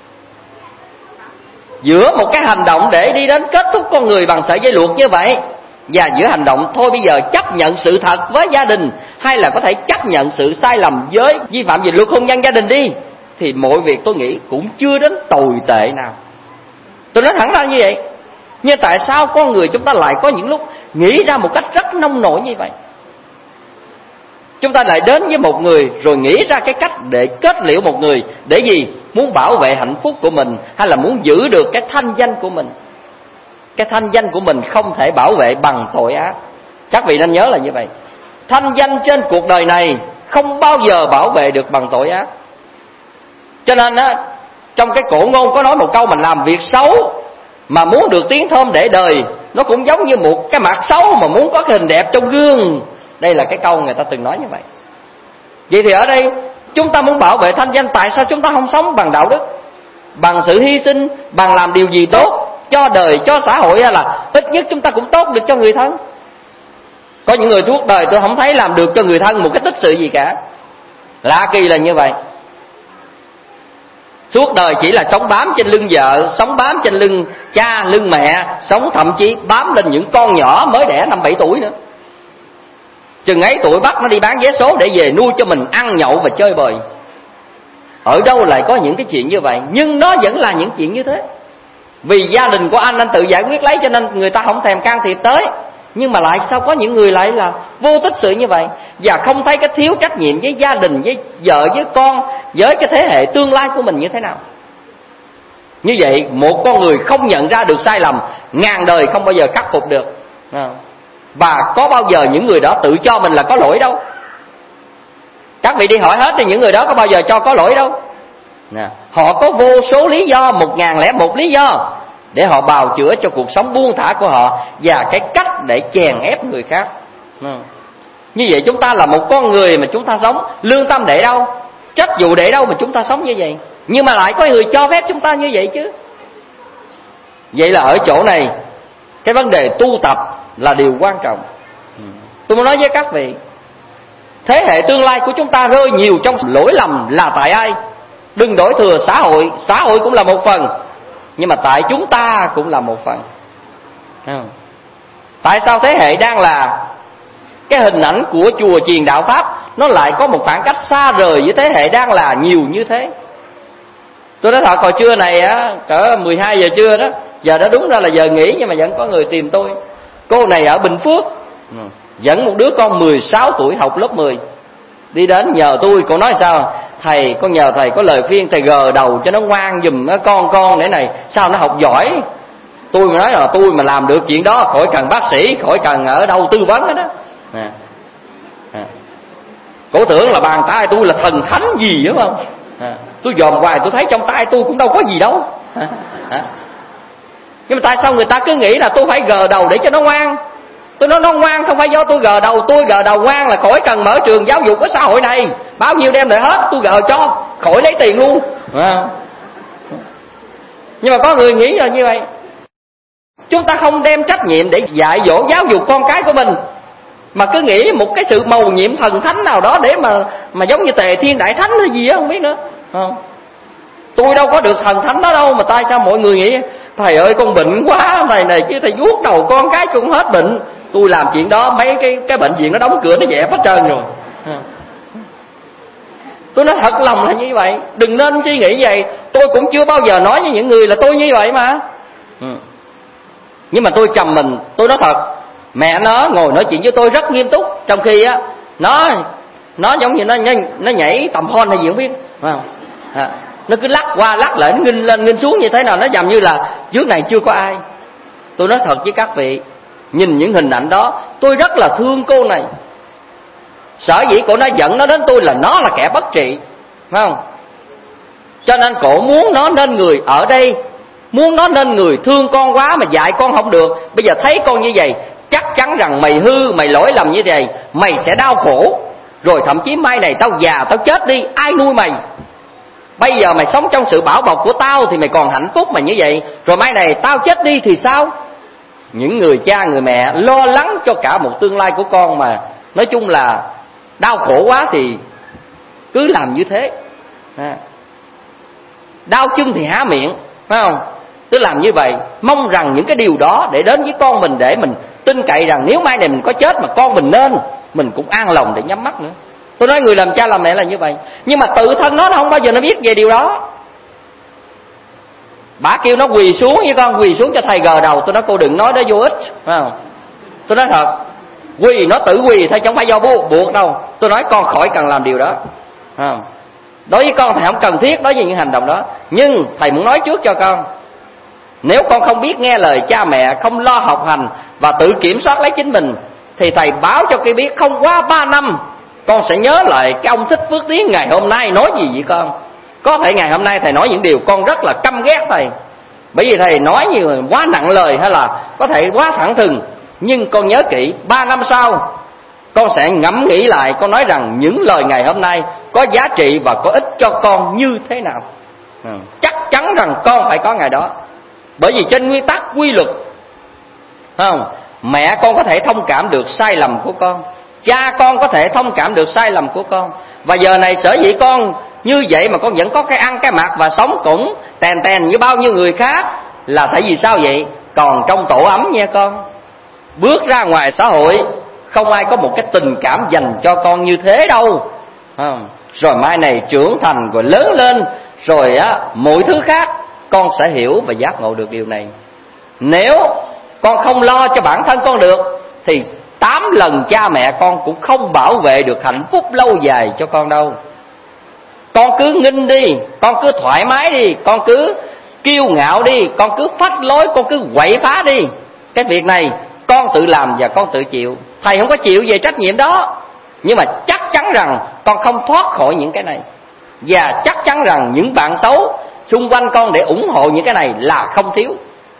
Speaker 3: Giữa một cái hành động để đi đến kết thúc con người bằng sợi dây luộc như vậy, và giữa hành động thôi bây giờ chấp nhận sự thật với gia đình, hay là có thể chấp nhận sự sai lầm với vi phạm về luật hôn nhân gia đình đi, thì mọi việc tôi nghĩ cũng chưa đến tồi tệ nào. Tôi nói thẳng ra như vậy. Nhưng tại sao con người chúng ta lại có những lúc nghĩ ra một cách rất nông nổi như vậy? Chúng ta lại đến với một người rồi nghĩ ra cái cách để kết liễu một người. Để gì? Muốn bảo vệ hạnh phúc của mình, hay là muốn giữ được cái thanh danh của mình. Cái thanh danh của mình không thể bảo vệ bằng tội ác. Các vị nên nhớ là như vậy. Thanh danh trên cuộc đời này không bao giờ bảo vệ được bằng tội ác. Cho nên á, trong cái cổ ngôn có nói một câu, mình làm việc xấu mà muốn được tiếng thơm để đời, nó cũng giống như một cái mặt xấu mà muốn có cái hình đẹp trong gương. Đây là cái câu người ta từng nói như vậy. Vậy thì ở đây chúng ta muốn bảo vệ thanh danh, tại sao chúng ta không sống bằng đạo đức, bằng sự hy sinh, bằng làm điều gì tốt cho đời, cho xã hội, hay là ít nhất chúng ta cũng tốt được cho người thân. Có những người suốt đời tôi không thấy làm được cho người thân một cái tích sự gì cả. Lạ kỳ là như vậy. Suốt đời chỉ là sống bám trên lưng vợ, sống bám trên lưng cha, lưng mẹ, sống thậm chí bám lên những con nhỏ mới đẻ 5-7 tuổi nữa. chừng ấy tuổi bắt nó đi bán vé số để về nuôi cho mình ăn nhậu và chơi bời. Ở đâu lại có những cái chuyện như vậy? Nhưng nó vẫn là những chuyện như thế. Vì gia đình của anh tự giải quyết lấy cho nên người ta không thèm can thiệp tới. Nhưng mà lại sao có những người lại là vô tích sự như vậy, và không thấy cái thiếu trách nhiệm với gia đình, với vợ, với con, với cái thế hệ tương lai của mình như thế nào. Như vậy một con người không nhận ra được sai lầm, ngàn đời không bao giờ khắc phục được. Và có bao giờ những người đó tự cho mình là có lỗi đâu. Các vị đi hỏi hết thì những người đó có bao giờ cho có lỗi đâu. Họ có vô số lý do, 1001 lý do để họ bào chữa cho cuộc sống buông thả của họ và cái cách để chèn ép người khác. Như vậy chúng ta là một con người mà chúng ta sống lương tâm để đâu, trách vụ để đâu mà chúng ta sống như vậy. Nhưng mà lại có người cho phép chúng ta như vậy chứ. Vậy là ở chỗ này cái vấn đề tu tập là điều quan trọng. Tôi muốn nói với các vị, thế hệ tương lai của chúng ta rơi nhiều trong lỗi lầm là tại ai? Đừng đổ thừa xã hội cũng là một phần, nhưng mà tại chúng ta cũng là một phần. Tại sao thế hệ đang là cái hình ảnh của chùa chiền đạo Pháp nó lại có một khoảng cách xa rời với thế hệ đang là nhiều như thế? Tôi nói thật, hồi trưa này á, cỡ 12 giờ trưa đó, giờ đó đúng ra là giờ nghỉ, nhưng mà vẫn có người tìm tôi. Cô này ở Bình Phước, dẫn một đứa con 16 tuổi học lớp 10 đi đến nhờ tôi. Cô nói sao? Thầy, con nhờ thầy có lời khuyên, thầy gờ đầu cho nó ngoan giùm con để này, sao nó học giỏi. Tôi mà nói là tôi mà làm được chuyện đó, khỏi cần bác sĩ, khỏi cần ở đâu tư vấn hết đó. Cổ tưởng là bàn tay tôi là thần thánh gì đúng không? Tôi dòm hoài tôi thấy trong tay tôi cũng đâu có gì đâu. Nhưng mà tại sao người ta cứ nghĩ là tôi phải gờ đầu để cho nó ngoan? Tôi nói nó ngoan không phải do tôi gờ đầu. Tôi gờ đầu ngoan là khỏi cần mở trường giáo dục của xã hội này, bao nhiêu đem lại hết tôi gờ cho, khỏi lấy tiền luôn. Nhưng mà có người nghĩ là như vậy. Chúng ta không đem trách nhiệm để dạy dỗ giáo dục con cái của mình, mà cứ nghĩ một cái sự mầu nhiệm thần thánh nào đó để mà giống như Tề Thiên Đại Thánh hay gì đó không biết nữa. Tôi đâu có được thần thánh đó đâu, mà tại sao mọi người nghĩ thầy ơi con bệnh quá này chứ thầy vuốt đầu con cái cũng hết bệnh. Tôi làm chuyện đó mấy cái bệnh viện nó đóng cửa nó dẹp hết trơn rồi. Tôi nói thật lòng là như vậy, đừng nên suy nghĩ vậy. Tôi cũng chưa bao giờ nói với những người là tôi như vậy mà. Nhưng mà tôi trầm mình, tôi nói thật, mẹ nó ngồi nói chuyện với tôi rất nghiêm túc, trong khi á nó giống như nó nhảy tầm hon hay gì không biết, phải không? Nó cứ lắc qua lắc lại, nó nghinh lên nghinh xuống như thế nào, nó dầm như là trước này chưa có ai. Tôi nói thật với các vị, nhìn những hình ảnh đó tôi rất là thương cô này. Sở dĩ cô nó giận nó đến tôi là nó là kẻ bất trị, phải không? Cho nên cổ muốn nó nên người ở đây, muốn nó nên người thương con quá mà dạy con không được. Bây giờ thấy con như vậy, chắc chắn rằng mày hư, mày lỗi lầm như vậy, mày sẽ đau khổ. Rồi thậm chí mai này tao già, tao chết đi, ai nuôi mày? Bây giờ mày sống trong sự bảo bọc của tao thì mày còn hạnh phúc mà như vậy. Rồi mai này tao chết đi thì sao? Những người cha, người mẹ lo lắng cho cả một tương lai của con mà nói chung là đau khổ quá thì cứ làm như thế. Đau chân thì há miệng, phải không? Cứ làm như vậy, mong rằng những cái điều đó để đến với con mình, để mình tin cậy rằng nếu mai này mình có chết mà con mình nên, mình cũng an lòng để nhắm mắt nữa. Tôi nói người làm cha làm mẹ là như vậy. Nhưng mà tự thân nó không bao giờ nó biết về điều đó. Bà kêu nó quỳ xuống với con, quỳ xuống cho thầy gờ đầu. Tôi nói cô đừng nói đó vô ích, phải không? Tôi nói thật, quỳ nó tự quỳ thôi chứ không phải do buộc đâu. Tôi nói con khỏi cần làm điều đó, phải không? Đối với con thầy không cần thiết đối với những hành động đó. Nhưng thầy muốn nói trước cho con, nếu con không biết nghe lời cha mẹ, không lo học hành và tự kiểm soát lấy chính mình, thì thầy báo cho cái biết không quá 3 năm con sẽ nhớ lại cái ông Thích Phước Tiến ngày hôm nay nói gì vậy con. Có thể ngày hôm nay thầy nói những điều con rất là căm ghét thầy, bởi vì thầy nói như quá nặng lời hay là có thể quá thẳng thừng. Nhưng con nhớ kỹ, 3 năm sau con sẽ ngẫm nghĩ lại, con nói rằng những lời ngày hôm nay có giá trị và có ích cho con như thế nào. Chắc chắn rằng con phải có ngày đó. Bởi vì trên nguyên tắc quy luật, không, mẹ con có thể thông cảm được sai lầm của con, cha con có thể thông cảm được sai lầm của con. Và giờ này sở dĩ con như vậy mà con vẫn có cái ăn cái mặc và sống cũng tèn như bao nhiêu người khác, là tại vì sao vậy? Còn trong tổ ấm nha con. Bước ra ngoài xã hội Không ai có một cái tình cảm dành cho con như thế đâu. Rồi mai này trưởng thành rồi lớn lên, rồi mọi thứ khác con sẽ hiểu và giác ngộ được điều này. Nếu con không lo cho bản thân con được thì 8 lần cha mẹ con cũng không bảo vệ được hạnh phúc lâu dài cho con đâu. Con cứ nghinh đi, con cứ thoải mái đi, con cứ kiêu ngạo đi, con cứ phách lối, con cứ quậy phá đi. Cái việc này con tự làm và con tự chịu. Thầy không có chịu về trách nhiệm đó, nhưng mà chắc chắn rằng con không thoát khỏi những cái này. Và chắc chắn rằng những bạn xấu xung quanh con để ủng hộ những cái này là không thiếu.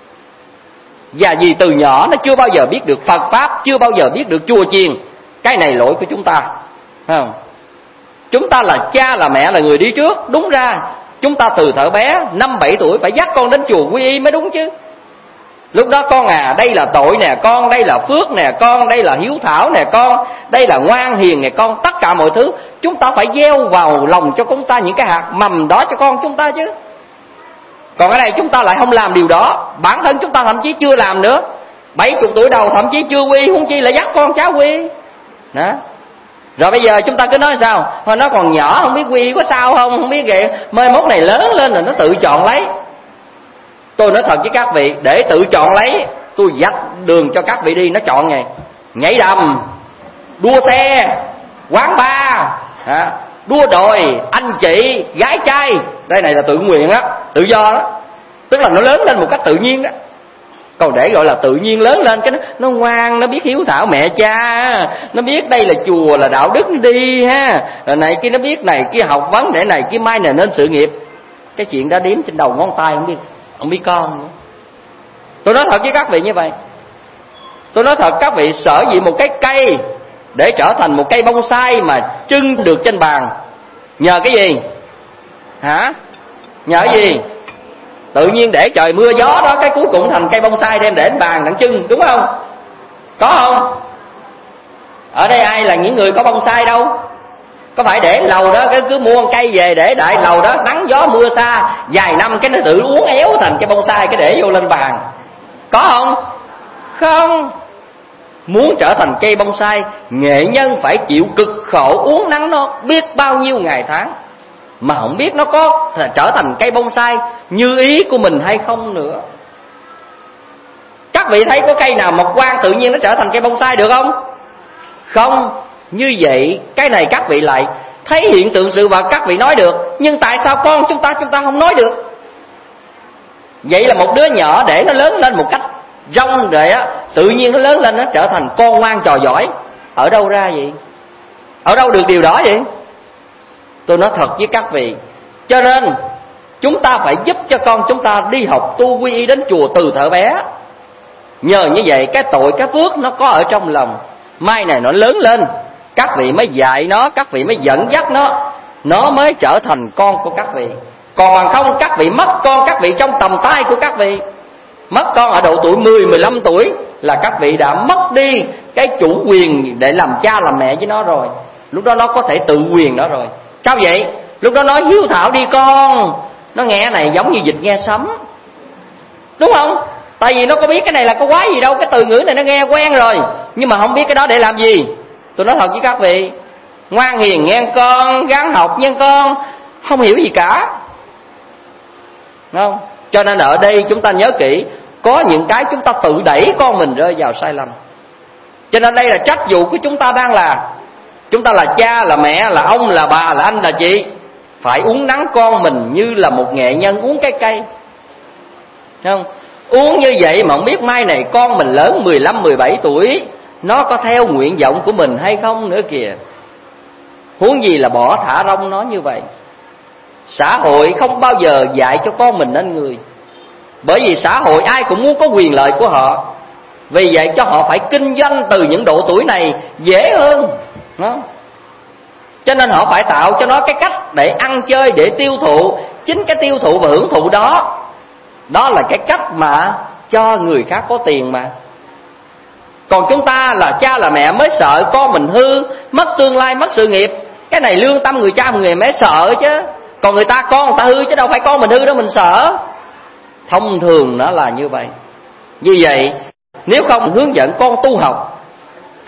Speaker 3: Và vì từ nhỏ nó chưa bao giờ biết được Phật Pháp, chưa bao giờ biết được chùa chiền. Cái này lỗi của chúng ta, phải không? Chúng ta là cha là mẹ là người đi trước. Đúng ra chúng ta từ thuở bé 5-7 tuổi phải dắt con đến chùa quy y mới đúng chứ. Lúc đó con đây là tội nè con, đây là phước nè con, đây là hiếu thảo nè con, đây là ngoan hiền nè con. Tất cả mọi thứ chúng ta phải gieo vào lòng cho chúng ta những cái hạt mầm đó cho con chúng ta chứ. Còn ở đây chúng ta lại không làm điều đó. Bản thân chúng ta thậm chí chưa làm nữa. 70 tuổi đầu thậm chí chưa quy, huống chi là dắt con cháu quy đó. Rồi bây giờ chúng ta cứ nói sao? Thôi nó còn nhỏ không biết quy có sao không, không biết vậy. Mai mốt này lớn lên rồi nó tự chọn lấy. Tôi nói thật với các vị, để tự chọn lấy, tôi dắt đường cho các vị đi, nó chọn ngày nhảy đầm, đua xe, quán bar, đua đòi, anh chị, gái trai. Đây này là tự nguyện á, tự do đó. Tức là nó lớn lên một cách tự nhiên đó. Còn để gọi là tự nhiên lớn lên, cái nó ngoan, nó biết hiếu thảo mẹ cha, nó biết đây là chùa là đạo đức nó đi ha, rồi này kia nó biết này kia học vấn để này kia mai này nên sự nghiệp. Cái chuyện đã đếm trên đầu ngón tay không biết con nữa. Tôi nói thật với các vị như vậy. Tôi nói thật các vị, sở dĩ một cái cây để trở thành một cây bonsai mà trưng được trên bàn, nhờ cái gì? Nhờ cái gì? Tự nhiên để trời mưa gió đó, cái cuối cùng thành cây bonsai đem để lên bàn đặng trưng, đúng không? Có không? Ở đây ai là những người có bonsai đâu? Có phải để lầu đó cứ mua cây về để đại lầu đó, nắng gió mưa xa vài năm cái nó tự uốn éo thành cái bonsai, cái để vô lên bàn. Có không? Không. Muốn trở thành cây bonsai, nghệ nhân phải chịu cực khổ uống nắng nó biết bao nhiêu ngày tháng, mà không biết nó có trở thành cây bonsai như ý của mình hay không nữa. Các vị thấy có cây nào mọc quang tự nhiên nó trở thành cây bonsai được không? Không. Như vậy cái này các vị lại thấy hiện tượng sự vật các vị nói được, nhưng tại sao con chúng ta không nói được? Vậy là một đứa nhỏ để nó lớn lên một cách rong rồi á, tự nhiên nó lớn lên nó trở thành con ngoan trò giỏi. Ở đâu ra vậy? Ở đâu được điều đó vậy? Tôi nói thật với các vị, cho nên chúng ta phải giúp cho con chúng ta đi học tu quy y đến chùa từ thuở bé. Nhờ như vậy cái tội cái phước nó có ở trong lòng, mai này nó lớn lên các vị mới dạy nó, các vị mới dẫn dắt nó mới trở thành con của các vị. Còn bằng không các vị mất con các vị trong tầm tay của các vị. Mất con ở độ tuổi 10-15 tuổi là các vị đã mất đi cái chủ quyền để làm cha làm mẹ với nó rồi. Lúc đó nó có thể tự quyền nó rồi. Sao vậy? Lúc đó nói hiếu thảo đi con, nó nghe này giống như vịt nghe sấm, đúng không? Tại vì nó có biết cái này là có quái gì đâu, cái từ ngữ này nó nghe quen rồi, nhưng mà không biết cái đó để làm gì. Tôi nói thật với các vị, ngoan hiền nghe con, gắng học nha con, không hiểu gì cả, đúng không? Cho nên ở đây chúng ta nhớ kỹ, có những cái chúng ta tự đẩy con mình rơi vào sai lầm. Cho nên đây là trách vụ của chúng ta đang là. Chúng ta là cha, là mẹ, là ông, là bà, là anh, là chị, phải uốn nắn con mình như là một nghệ nhân uốn cái cây, không? Uống như vậy mà không biết mai này con mình lớn 15-17 tuổi nó có theo nguyện vọng của mình hay không nữa kìa. Huống gì là bỏ thả rông nó như vậy. Xã hội không bao giờ dạy cho con mình nên người, bởi vì xã hội ai cũng muốn có quyền lợi của họ. Vì vậy cho họ phải kinh doanh từ những độ tuổi này dễ hơn đó. Cho nên họ phải tạo cho nó cái cách để ăn chơi, để tiêu thụ. Chính cái tiêu thụ và hưởng thụ đó, đó là cái cách mà cho người khác có tiền mà. Còn chúng ta là cha là mẹ mới sợ con mình hư, mất tương lai, mất sự nghiệp. Cái này lương tâm người cha người mẹ sợ chứ. Còn người ta con người ta hư chứ đâu phải con mình hư đâu mình sợ. Thông thường nó là như vậy. Như vậy nếu không hướng dẫn con tu học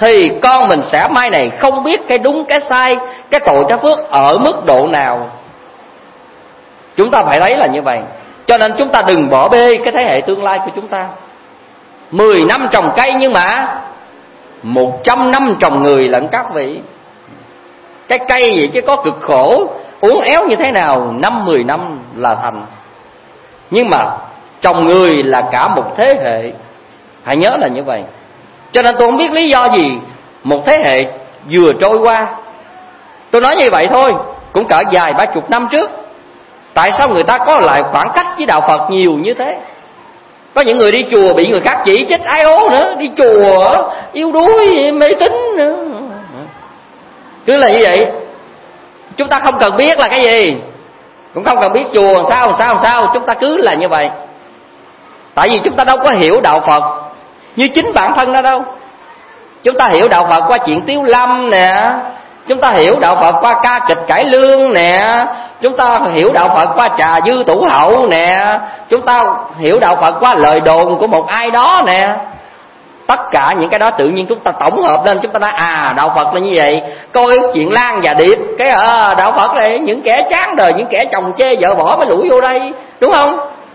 Speaker 3: thì con mình sẽ mai này không biết cái đúng cái sai, cái tội cái phước ở mức độ nào. Chúng ta phải thấy là như vậy. Cho nên chúng ta đừng bỏ bê cái thế hệ tương lai của chúng ta. 10 năm trồng cây nhưng mà 100 năm trồng người lẫn các vị. Cái cây vậy chứ có cực khổ uốn éo như thế nào, 5-10 năm là thành. Nhưng mà trồng người là cả một thế hệ. Hãy nhớ là như vậy. Cho nên tôi không biết lý do gì một thế hệ vừa trôi qua. Tôi nói như vậy thôi, cũng cỡ dài 30 năm trước. Tại sao người ta có lại khoảng cách với đạo Phật nhiều như thế? Có những người đi chùa bị người khác chỉ trích ái ố nữa, đi chùa yếu đuối mê tín nữa. Cứ là như vậy. Chúng ta không cần biết là cái gì, cũng không cần biết chùa sao, chúng ta cứ là như vậy. Tại vì chúng ta đâu có hiểu đạo Phật như chính bản thân nó đâu. Chúng ta hiểu đạo Phật qua chuyện Tiếu Lâm nè, chúng ta hiểu đạo Phật qua ca kịch cải lương nè, chúng ta hiểu đạo Phật qua trà dư tủ hậu nè, chúng ta hiểu đạo Phật qua lời đồn của một ai đó nè. Tất cả những cái đó tự nhiên chúng ta tổng hợp lên, chúng ta nói đạo Phật là như vậy. Coi chuyện Lan và Điệp, cái đạo Phật là những kẻ chán đời, những kẻ chồng chê vợ bỏ mới lủi vô đây, đúng không?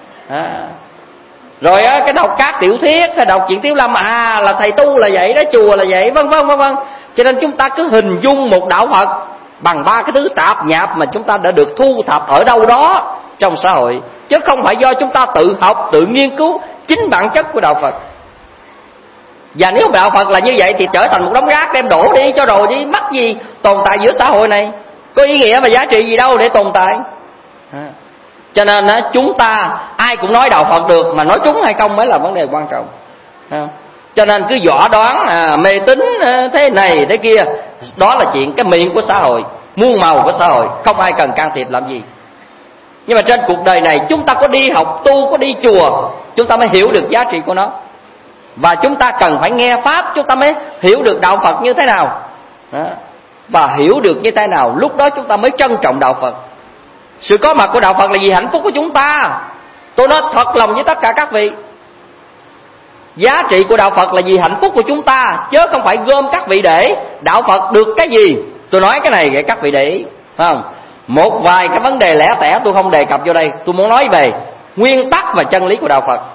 Speaker 3: Rồi cái đọc các tiểu thuyết hay đọc chuyện Tiếu Lâm là thầy tu là vậy đó, chùa là vậy, vân vân. Cho nên chúng ta cứ hình dung một đạo Phật bằng 3 cái thứ tạp nhạp mà chúng ta đã được thu thập ở đâu đó trong xã hội, chứ không phải do chúng ta tự học, tự nghiên cứu chính bản chất của đạo Phật. Và nếu đạo Phật là như vậy thì trở thành một đống rác đem đổ đi cho rồi đi, mắc gì tồn tại giữa xã hội này, có ý nghĩa và giá trị gì đâu để tồn tại. Cho nên chúng ta ai cũng nói đạo Phật được, mà nói trúng hay không mới là vấn đề quan trọng. Cho nên cứ dọa đoán mê tín thế này thế kia, đó là chuyện cái miệng của xã hội, muôn màu của xã hội, không ai cần can thiệp làm gì. Nhưng mà trên cuộc đời này chúng ta có đi học tu, có đi chùa, chúng ta mới hiểu được giá trị của nó. Và chúng ta cần phải nghe Pháp, chúng ta mới hiểu được đạo Phật như thế nào. Và hiểu được như thế nào, lúc đó chúng ta mới trân trọng đạo Phật. Sự có mặt của đạo Phật là vì hạnh phúc của chúng ta. Tôi nói thật lòng với tất cả các vị, giá trị của đạo Phật là vì hạnh phúc của chúng ta, chứ không phải gom các vị để đạo Phật được cái gì. Tôi nói cái này để các vị để ý, phải không? Một vài cái vấn đề lẻ tẻ tôi không đề cập vô đây. Tôi muốn nói về nguyên tắc và chân lý của đạo Phật.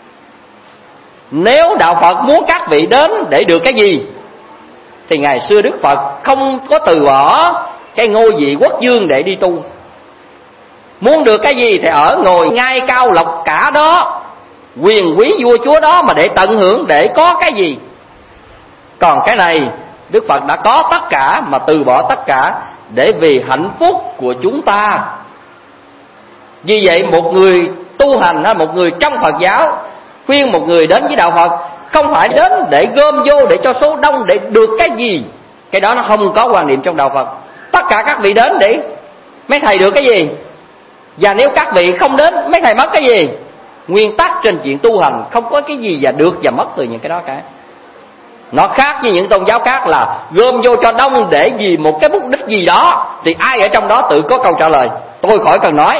Speaker 3: Nếu đạo Phật muốn các vị đến để được cái gì thì ngày xưa Đức Phật không có từ bỏ cái ngôi vị quốc vương để đi tu. Muốn được cái gì thì ở ngồi ngai cao lộc cả đó, quyền quý vua chúa đó mà để tận hưởng, để có cái gì. Còn cái này Đức Phật đã có tất cả mà từ bỏ tất cả để vì hạnh phúc của chúng ta. Vì vậy một người tu hành, một người trong Phật giáo khuyên một người đến với đạo Phật không phải đến để gom vô để cho số đông để được cái gì. Cái đó nó không có quan niệm trong đạo Phật. Tất cả các vị đến để mấy thầy được cái gì, và nếu các vị không đến mấy thầy mất cái gì. Nguyên tắc trên chuyện tu hành không có cái gì và được và mất từ những cái đó cả. Nó khác với những tôn giáo khác là gom vô cho đông để vì một cái mục đích gì đó, thì ai ở trong đó tự có câu trả lời, tôi khỏi cần nói.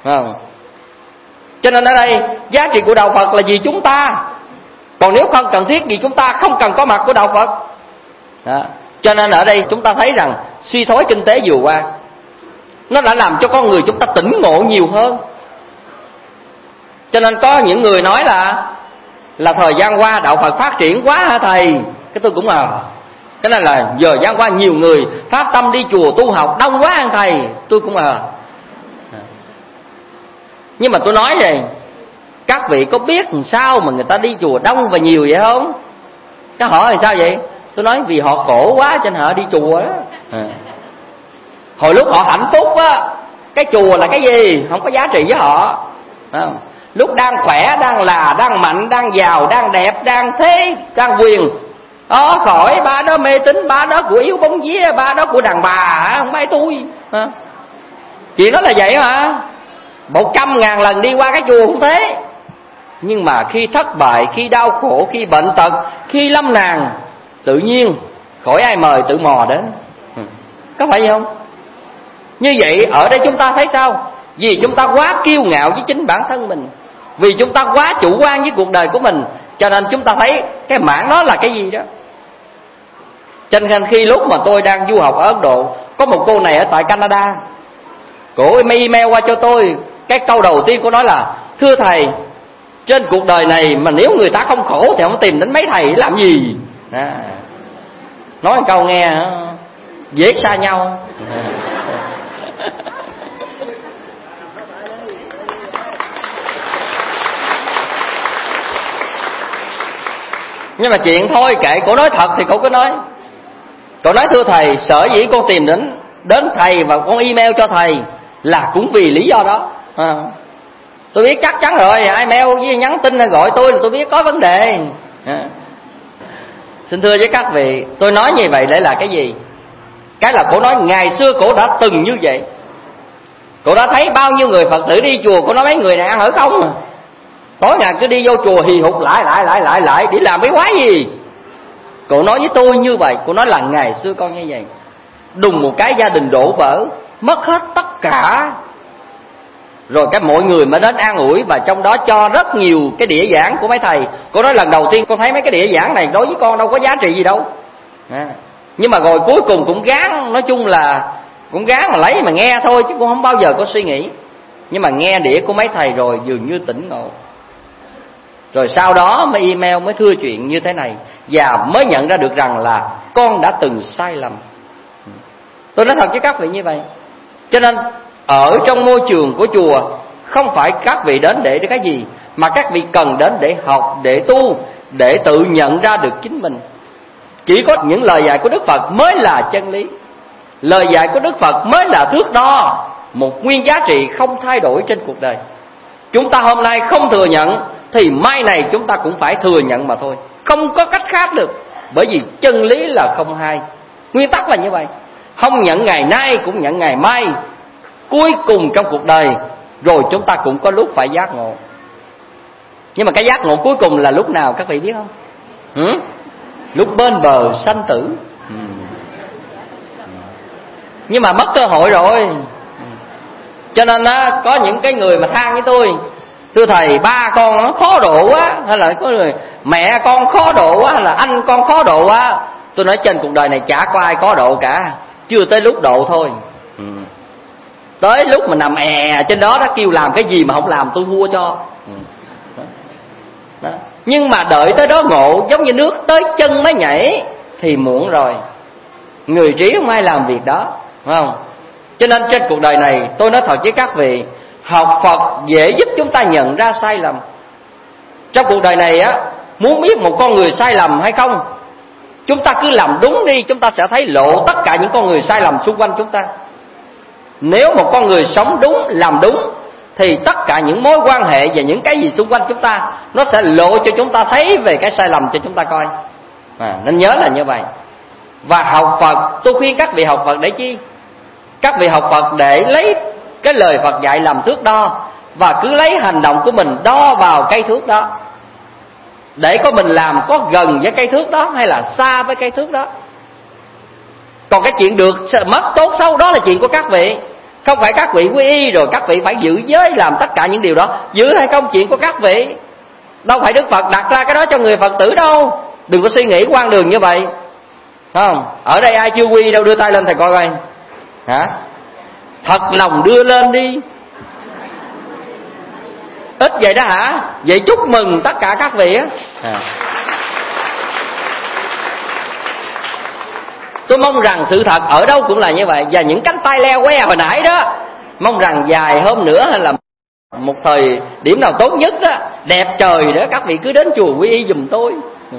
Speaker 3: Cho nên ở đây giá trị của đạo Phật là vì chúng ta. Còn nếu không cần thiết vì chúng ta không cần có mặt của đạo Phật. Cho nên ở đây chúng ta thấy rằng suy thoái kinh tế vừa qua nó đã làm cho con người chúng ta tỉnh ngộ nhiều hơn. Cho nên có những người nói là thời gian qua đạo Phật phát triển quá hả thầy? Cái tôi cũng cái này là giờ gian qua nhiều người phát tâm đi chùa tu học đông quá hả thầy? Tôi cũng Nhưng mà tôi nói vậy, các vị có biết làm sao mà người ta đi chùa đông và nhiều vậy không? Các hỏi là sao vậy? Tôi nói vì họ khổ quá cho nên họ đi chùa đó. Hồi lúc họ hạnh phúc á, cái chùa là cái gì? Không có giá trị với họ. Lúc đang khỏe, đang là, đang mạnh, đang giàu, đang đẹp, đang thế, đang quyền, khỏi ba đó mê tín, ba đó của yếu bóng vía, ba đó của đàn bà, không phải tôi. Chuyện đó là vậy mà. 100.000 lần đi qua cái chùa cũng thế. Nhưng mà khi thất bại, khi đau khổ, khi bệnh tật, khi lâm nạn, tự nhiên khỏi ai mời tự mò đến. Có phải không? Như vậy ở đây chúng ta thấy sao? Vì chúng ta quá kiêu ngạo với chính bản thân mình, vì chúng ta quá chủ quan với cuộc đời của mình, cho nên chúng ta thấy cái mảng đó là cái gì đó. Cho nên khi lúc mà tôi đang du học ở Ấn Độ, có một cô này ở tại Canada, cô ấy email qua cho tôi. Cái câu đầu tiên cô nói là: thưa thầy, trên cuộc đời này mà nếu người ta không khổ thì không tìm đến mấy thầy làm gì. Nói một câu nghe dễ xa nhau. Nhưng mà chuyện thôi kệ, cô nói thật thì cô cứ nói. Cô nói: thưa thầy, sở dĩ con tìm đến thầy và con email cho thầy là cũng vì lý do đó. Tôi biết chắc chắn rồi, email với nhắn tin hay gọi tôi là tôi biết có vấn đề. Xin thưa với các vị, tôi nói như vậy để là cái gì? Cái là cổ nói ngày xưa cổ đã từng như vậy. Cổ đã thấy bao nhiêu người Phật tử đi chùa, cổ nói mấy người này ăn ở không à. Tối ngày cứ đi vô chùa hì hục lại để làm cái quái gì. Cổ nói với tôi như vậy. Cổ nói là ngày xưa con như vậy, đùng một cái gia đình đổ vỡ, mất hết tất cả. Rồi cái mọi người mới đến an ủi, và trong đó cho rất nhiều cái đĩa giảng của mấy thầy. Cô nói lần đầu tiên con thấy mấy cái đĩa giảng này đối với con đâu có giá trị gì đâu. Nhưng mà rồi cuối cùng cũng gắng, nói chung là cũng gắng mà lấy mà nghe thôi, chứ cũng không bao giờ có suy nghĩ. Nhưng mà nghe đĩa của mấy thầy rồi dường như tỉnh ngộ. Rồi sau đó mới email, mới thưa chuyện như thế này, và mới nhận ra được rằng là con đã từng sai lầm. Tôi nói thật với các vị như vậy. Cho nên ở trong môi trường của chùa, không phải các vị đến để cái gì, mà các vị cần đến để học, để tu, để tự nhận ra được chính mình. Chỉ có những lời dạy của Đức Phật mới là chân lý. Lời dạy của Đức Phật mới là thước đo, một nguyên giá trị không thay đổi trên cuộc đời. Chúng ta hôm nay không thừa nhận thì mai này chúng ta cũng phải thừa nhận mà thôi, không có cách khác được. Bởi vì chân lý là không hai, nguyên tắc là như vậy. Không nhận ngày nay cũng nhận ngày mai. Cuối cùng trong cuộc đời rồi chúng ta cũng có lúc phải giác ngộ. Nhưng mà cái giác ngộ cuối cùng là lúc nào các vị biết không? Lúc bên bờ sanh tử. Nhưng mà mất cơ hội rồi. Cho nên có những cái người mà than với tôi: thưa thầy, ba con nó khó độ quá, hay là có người mẹ con khó độ quá, hay là anh con khó độ quá. Tôi nói trên cuộc đời này chả có ai có độ cả, chưa tới lúc độ thôi. Tới lúc mà nằm trên đó đó, kêu làm cái gì mà không làm tôi thua cho. Đó. Nhưng mà đợi tới đó ngộ, giống như nước tới chân mới nhảy thì muộn rồi. Người trí không ai làm việc đó, phải không? Cho nên trên cuộc đời này, tôi nói thật với các vị, học Phật dễ giúp chúng ta nhận ra sai lầm. Trong cuộc đời này muốn biết một con người sai lầm hay không, chúng ta cứ làm đúng đi, chúng ta sẽ thấy lộ tất cả những con người sai lầm xung quanh chúng ta. Nếu một con người sống đúng, làm đúng, thì tất cả những mối quan hệ và những cái gì xung quanh chúng ta, nó sẽ lộ cho chúng ta thấy về cái sai lầm cho chúng ta coi. Nên nhớ là như vậy. Và học Phật, tôi khuyên các vị học Phật để chi? Các vị học Phật để lấy cái lời Phật dạy làm thước đo, và cứ lấy hành động của mình đo vào cây thước đó, để có mình làm có gần với cây thước đó hay là xa với cây thước đó. Còn cái chuyện được mất tốt xấu đó là chuyện của các vị. Không phải các vị quy y rồi các vị phải giữ giới làm tất cả những điều đó. Giữ hay không chuyện của các vị. Đâu phải Đức Phật đặt ra cái đó cho người Phật tử đâu. Đừng có suy nghĩ quan đường như vậy, không? Ở đây ai chưa quy đâu, đưa tay lên thầy coi coi. Thật lòng đưa lên đi. Ít vậy đó hả? Vậy chúc mừng tất cả các vị Tôi mong rằng sự thật ở đâu cũng là như vậy. Và những cánh tay leo que hồi nãy đó, mong rằng vài hôm nữa hay là một thời điểm nào tốt nhất đó, đẹp trời đó, các vị cứ đến chùa quy y giùm tôi.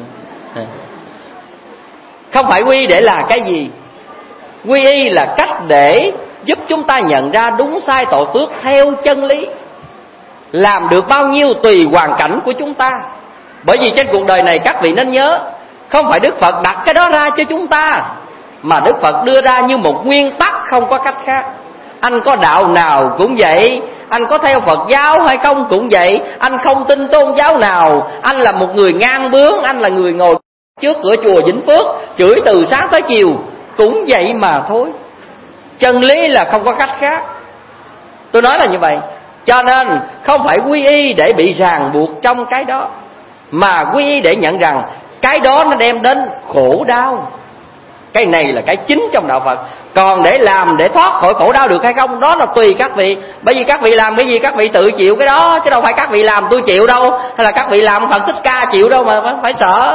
Speaker 3: Không phải quy để là cái gì. Quy y là cách để giúp chúng ta nhận ra đúng sai tội phước theo chân lý. Làm được bao nhiêu tùy hoàn cảnh của chúng ta. Bởi vì trên cuộc đời này các vị nên nhớ, không phải Đức Phật đặt cái đó ra cho chúng ta, mà Đức Phật đưa ra như một nguyên tắc, không có cách khác. Anh có đạo nào cũng vậy, anh có theo Phật giáo hay không cũng vậy, anh không tin tôn giáo nào, anh là một người ngang bướng, anh là người ngồi trước cửa chùa Vĩnh Phước chửi từ sáng tới chiều, cũng vậy mà thôi. Chân lý là không có cách khác. Tôi nói là như vậy. Cho nên không phải quy y để bị ràng buộc trong cái đó, mà quy y để nhận rằng cái đó nó đem đến khổ đau. Cái này là cái chính trong đạo Phật. Còn để làm để thoát khỏi khổ đau được hay không, đó là tùy các vị. Bởi vì các vị làm cái gì các vị tự chịu cái đó, chứ đâu phải các vị làm tôi chịu đâu, hay là các vị làm Phật Thích Ca chịu đâu mà phải sợ.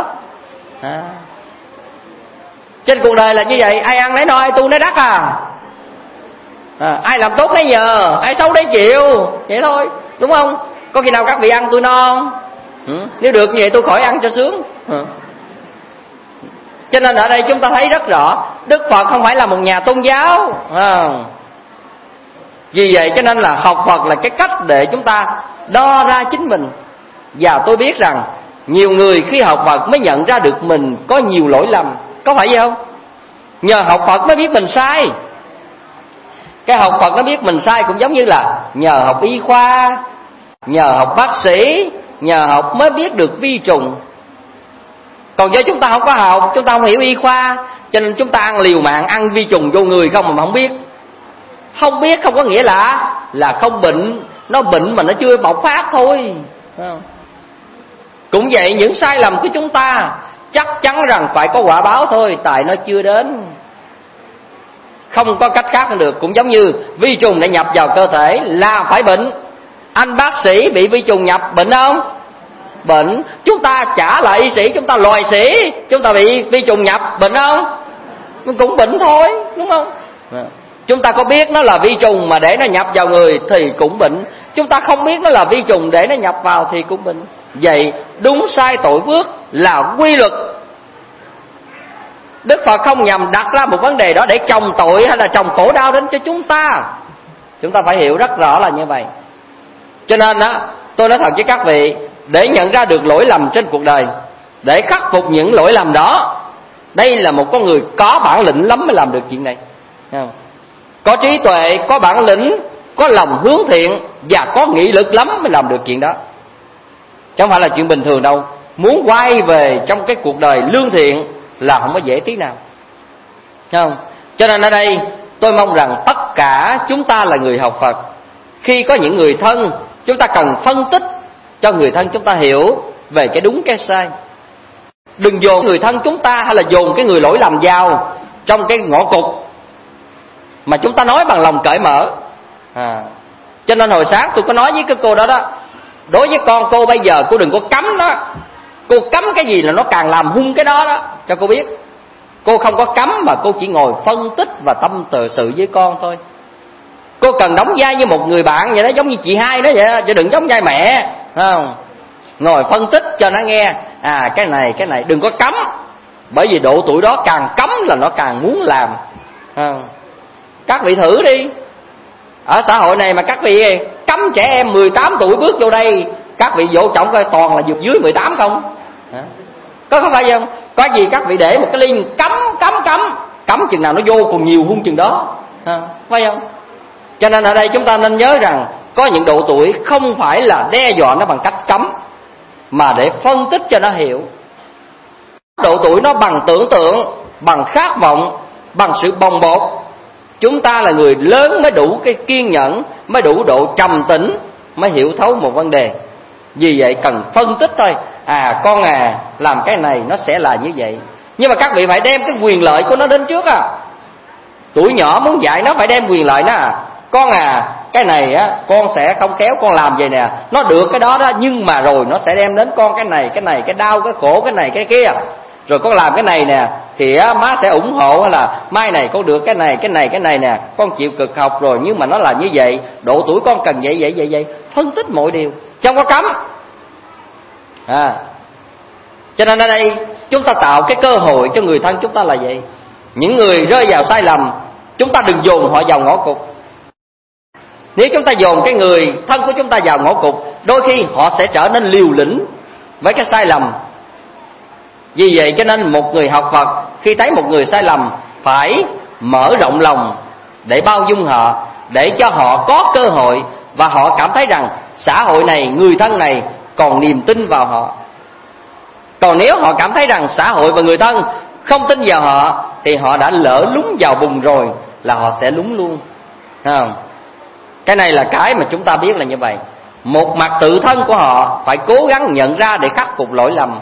Speaker 3: Trên cuộc đời là như vậy, ai ăn lấy no, ai tu lấy đắc ai làm tốt lấy nhờ, ai xấu lấy chịu, vậy thôi, đúng không? Có khi nào các vị ăn tôi no không? Nếu được như vậy tôi khỏi ăn cho sướng. Cho nên ở đây chúng ta thấy rất rõ Đức Phật không phải là một nhà tôn giáo. Vì vậy cho nên là học Phật là cái cách để chúng ta đo ra chính mình. Và tôi biết rằng nhiều người khi học Phật mới nhận ra được mình có nhiều lỗi lầm. Có phải vậy không? Nhờ học Phật mới biết mình sai. Cái học Phật nó biết mình sai cũng giống như là nhờ học y khoa, nhờ học bác sĩ, nhờ học mới biết được vi trùng. Còn do chúng ta không có học, chúng ta không hiểu y khoa, cho nên chúng ta ăn liều mạng, ăn vi trùng vô người không mà không biết. Không biết không có nghĩa là không bệnh. Nó bệnh mà nó chưa bộc phát thôi. Cũng vậy, những sai lầm của chúng ta chắc chắn rằng phải có quả báo thôi, tại nó chưa đến. Không có cách khác được. Cũng giống như vi trùng đã nhập vào cơ thể là phải bệnh. Anh bác sĩ bị vi trùng nhập bệnh không? Bệnh. Chúng ta chả là y sĩ, chúng ta loài sĩ, chúng ta bị vi trùng nhập bệnh không? Cũng bệnh thôi, đúng không? Chúng ta có biết nó là vi trùng mà để nó nhập vào người thì cũng bệnh. Chúng ta không biết nó là vi trùng để nó nhập vào thì cũng bệnh. Vậy đúng sai tội phước là quy luật. Đức Phật không nhằm đặt ra một vấn đề đó để trồng tội hay là trồng khổ đau đến cho chúng ta. Chúng ta phải hiểu rất rõ là như vậy. Cho nên tôi nói thật với các vị, để nhận ra được lỗi lầm trên cuộc đời, để khắc phục những lỗi lầm đó, đây là một con người có bản lĩnh lắm mới làm được chuyện này. Có trí tuệ, có bản lĩnh, có lòng hướng thiện và có nghị lực lắm mới làm được chuyện đó. Chứ không phải là chuyện bình thường đâu. Muốn quay về trong cái cuộc đời lương thiện là không có dễ tí nào. Không? Cho nên ở đây tôi mong rằng tất cả chúng ta là người học Phật. Khi có những người thân, chúng ta cần phân tích cho người thân chúng ta hiểu về cái đúng cái sai. Đừng dồn người thân chúng ta hay là dồn cái người lỗi lầm vào trong cái ngõ cụt, mà chúng ta nói bằng lòng cởi mở. Cho nên hồi sáng tôi có nói với cái cô đó đó, đối với con cô bây giờ cô đừng có cấm đó. Cô cấm cái gì là nó càng làm hung cái đó đó, cho cô biết. Cô không có cấm mà cô chỉ ngồi phân tích và tâm sự với con thôi. Cô cần đóng vai như một người bạn vậy đó, giống như chị hai đó vậy đó, chứ đừng giống vai mẹ, không? Ngồi phân tích cho nó nghe, cái này đừng có cấm. Bởi vì độ tuổi đó càng cấm là nó càng muốn làm. Các vị thử đi, ở xã hội này mà các vị cấm trẻ em 18 tuổi bước vô đây, các vị vỗ trọng coi toàn là vượt dưới 18 không? Có không phải vậy không? Có gì các vị để một cái ly cấm chừng nào nó vô còn nhiều hung chừng đó, phải không? Cho nên ở đây chúng ta nên nhớ rằng có những độ tuổi không phải là đe dọa nó bằng cách cấm, mà để phân tích cho nó hiểu. Độ tuổi nó bằng tưởng tượng, bằng khát vọng, bằng sự bồng bột. Chúng ta là người lớn mới đủ cái kiên nhẫn, mới đủ độ trầm tĩnh, mới hiểu thấu một vấn đề. Vì vậy cần phân tích thôi. Con làm cái này nó sẽ là như vậy. Nhưng mà các vị phải đem cái quyền lợi của nó đến trước. Tuổi nhỏ muốn dạy nó phải đem quyền lợi nó. Con cái này con sẽ không khéo con làm vậy nè, nó được cái đó đó, nhưng mà rồi nó sẽ đem đến con cái này, cái đau, cái khổ, cái này, cái kia. Rồi con làm cái này nè thì má sẽ ủng hộ, hay là mai này con được cái này nè, con chịu cực học rồi, nhưng mà nó là như vậy, độ tuổi con cần vậy. Phân tích mọi điều, chứ không có cấm. Cho nên ở đây chúng ta tạo cái cơ hội cho người thân chúng ta là vậy. Những người rơi vào sai lầm, chúng ta đừng dồn họ vào ngõ cụt. Nếu chúng ta dồn cái người thân của chúng ta vào ngõ cụt, đôi khi họ sẽ trở nên liều lĩnh với cái sai lầm. Vì vậy cho nên một người học Phật khi thấy một người sai lầm phải mở rộng lòng để bao dung họ, để cho họ có cơ hội và họ cảm thấy rằng xã hội này, người thân này còn niềm tin vào họ. Còn nếu họ cảm thấy rằng xã hội và người thân không tin vào họ thì họ đã lỡ lún vào bùn rồi, là họ sẽ lún luôn. Cái này là cái mà chúng ta biết là như vậy. Một mặt tự thân của họ phải cố gắng nhận ra để khắc phục lỗi lầm.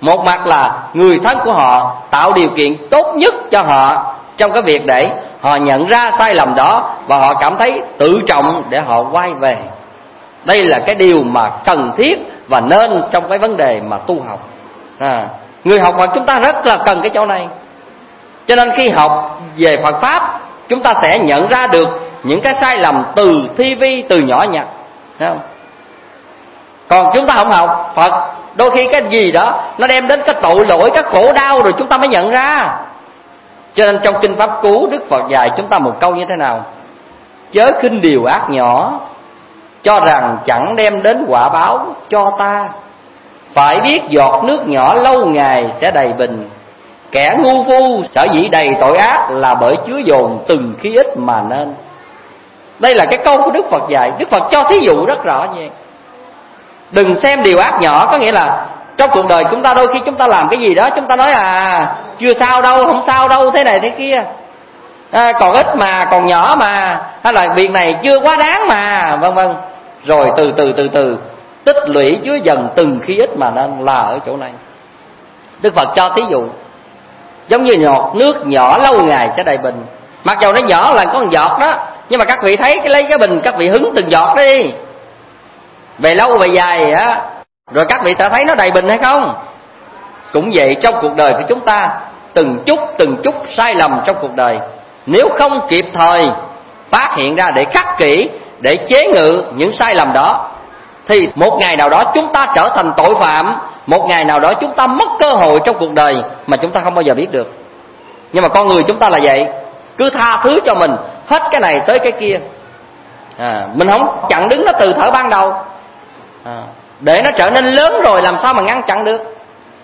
Speaker 3: một mặt là người thân của họ tạo điều kiện tốt nhất cho họ trong cái việc để họ nhận ra sai lầm đó và họ cảm thấy tự trọng để họ quay về. Đây là cái điều mà cần thiết và nên trong cái vấn đề mà tu học. Người học Phật chúng ta rất là cần cái chỗ này. Cho nên khi học về Phật Pháp, chúng ta sẽ nhận ra được những cái sai lầm từ thi vi, từ nhỏ nhặt, thấy không? Còn chúng ta không học Phật, đôi khi cái gì đó nó đem đến cái tội lỗi, cái khổ đau rồi chúng ta mới nhận ra. Cho nên trong Kinh Pháp Cú, Đức Phật dạy chúng ta một câu như thế nào? Chớ khinh điều ác nhỏ, cho rằng chẳng đem đến quả báo cho ta. Phải biết giọt nước nhỏ lâu ngày sẽ đầy bình. Kẻ ngu phu sở dĩ đầy tội ác là bởi chứa dồn từng khí ít mà nên. Đây là cái câu của Đức Phật dạy. Đức Phật cho thí dụ rất rõ như vậy. Đừng xem điều ác nhỏ, có nghĩa là trong cuộc đời chúng ta đôi khi chúng ta làm cái gì đó chúng ta nói chưa sao đâu, không sao đâu, thế này thế kia, còn ít mà, còn nhỏ mà, hay là việc này chưa quá đáng mà, vân vân. Rồi từ từ tích lũy chứa dần từng khí ít mà nên là ở chỗ này. Đức Phật cho thí dụ giống như giọt nước nhỏ lâu ngày sẽ đầy bình. Mặc dầu nó nhỏ là có một giọt đó, nhưng mà các vị thấy lấy cái bình các vị hứng từng giọt đi, về lâu về dài á, rồi các vị sẽ thấy nó đầy bình hay không? Cũng vậy trong cuộc đời của chúng ta, từng chút sai lầm trong cuộc đời, nếu không kịp thời phát hiện ra để khắc kỷ, để chế ngự những sai lầm đó, thì một ngày nào đó chúng ta trở thành tội phạm, một ngày nào đó chúng ta mất cơ hội trong cuộc đời mà chúng ta không bao giờ biết được. Nhưng mà con người chúng ta là vậy, cứ tha thứ cho mình hết cái này tới cái kia, mình không chặn đứng nó từ thuở ban đầu, để nó trở nên lớn rồi làm sao mà ngăn chặn được.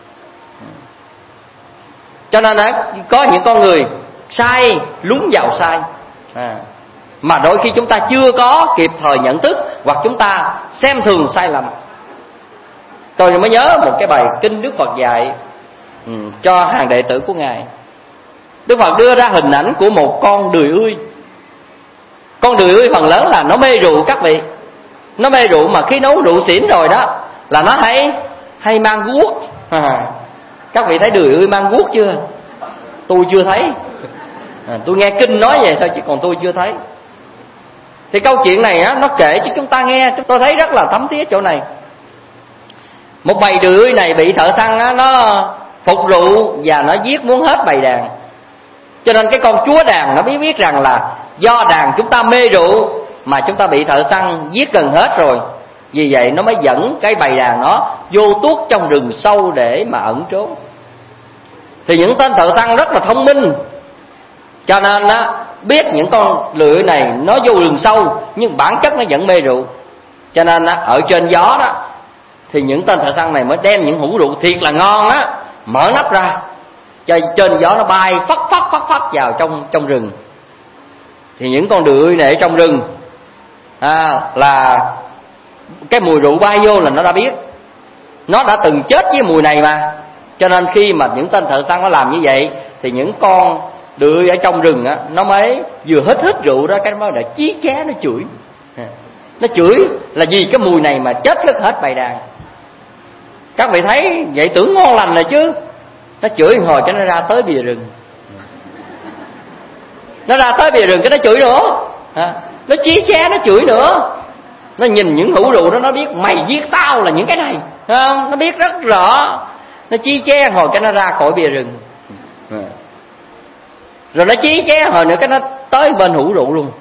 Speaker 3: Cho nên có những con người sai lún vào sai, mà đôi khi chúng ta chưa có kịp thời nhận thức, hoặc chúng ta xem thường sai lầm. Tôi mới nhớ một cái bài kinh Đức Phật dạy cho hàng đệ tử của Ngài. Đức Phật đưa ra hình ảnh của một con đười ươi. Con đười ươi phần lớn là nó mê rượu các vị. Nó mê rượu mà khi nấu rượu xỉn rồi đó là nó hay mang guốc. Các vị thấy đười ươi mang guốc chưa? Tôi chưa thấy. Tôi nghe kinh nói vậy thôi chứ còn tôi chưa thấy. Thì câu chuyện này nó kể cho chúng ta nghe, chúng tôi thấy rất là thấm thía chỗ này. Một bầy đười ươi này bị thợ săn nó phục rượu và nó giết muốn hết bầy đàn. Cho nên cái con chúa đàn nó mới biết rằng là do đàn chúng ta mê rượu mà chúng ta bị thợ săn giết gần hết rồi. Vì vậy nó mới dẫn cái bầy đàn nó vô tuốt trong rừng sâu để mà ẩn trốn. Thì những tên thợ săn rất là thông minh, cho nên biết những con lưỡi này nó vô rừng sâu nhưng bản chất nó vẫn mê rượu. Cho nên ở trên gió đó thì những tên thợ săn này mới đem những hũ rượu thiệt là ngon mở nắp ra cho trên gió nó bay phất vào trong rừng. Thì những con đười này ở trong rừng là cái mùi rượu bay vô là nó đã biết, nó đã từng chết với mùi này mà. Cho nên khi mà những tên thợ săn nó làm như vậy thì những con đười ở trong rừng nó mới vừa hít rượu đó, cái nó đã chí ché nó chửi. Nó chửi là vì cái mùi này mà chết hết bầy đàn. Các vị thấy vậy tưởng ngon lành rồi chứ. Nó chửi hồi cho nó ra tới bìa rừng. Nó ra tới bìa rừng cái nó chửi nữa, nó chí ché nó chửi nữa. Nó nhìn những hũ rượu đó nó biết mày giết tao là những cái này, không? Nó biết rất rõ. Nó chí ché hồi cái nó ra khỏi bìa rừng. Rồi nó chí ché hồi nữa cái nó tới bên hũ rượu luôn.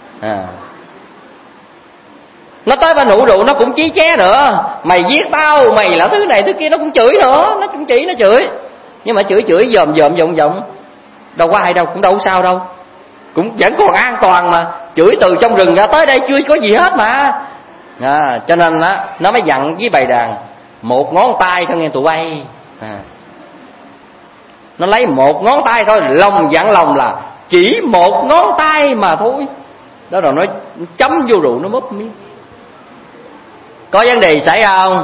Speaker 3: Nó tới bên hũ rượu nó cũng chí ché nữa, mày giết tao, mày là thứ này thứ kia, nó cũng chửi nữa. Nó cũng chỉ nó chửi, nhưng mà chửi dòm đâu có ai đâu, cũng đâu có sao đâu, cũng vẫn còn an toàn mà. Chửi từ trong rừng ra tới đây chưa có gì hết mà. Cho nên nó mới dặn với bầy đàn một ngón tay thôi nghe tụi bay. Nó lấy một ngón tay thôi, lòng dặn lòng là chỉ một ngón tay mà thôi. Đó rồi nó chấm vô rượu nó múc miếng. Có vấn đề xảy ra không?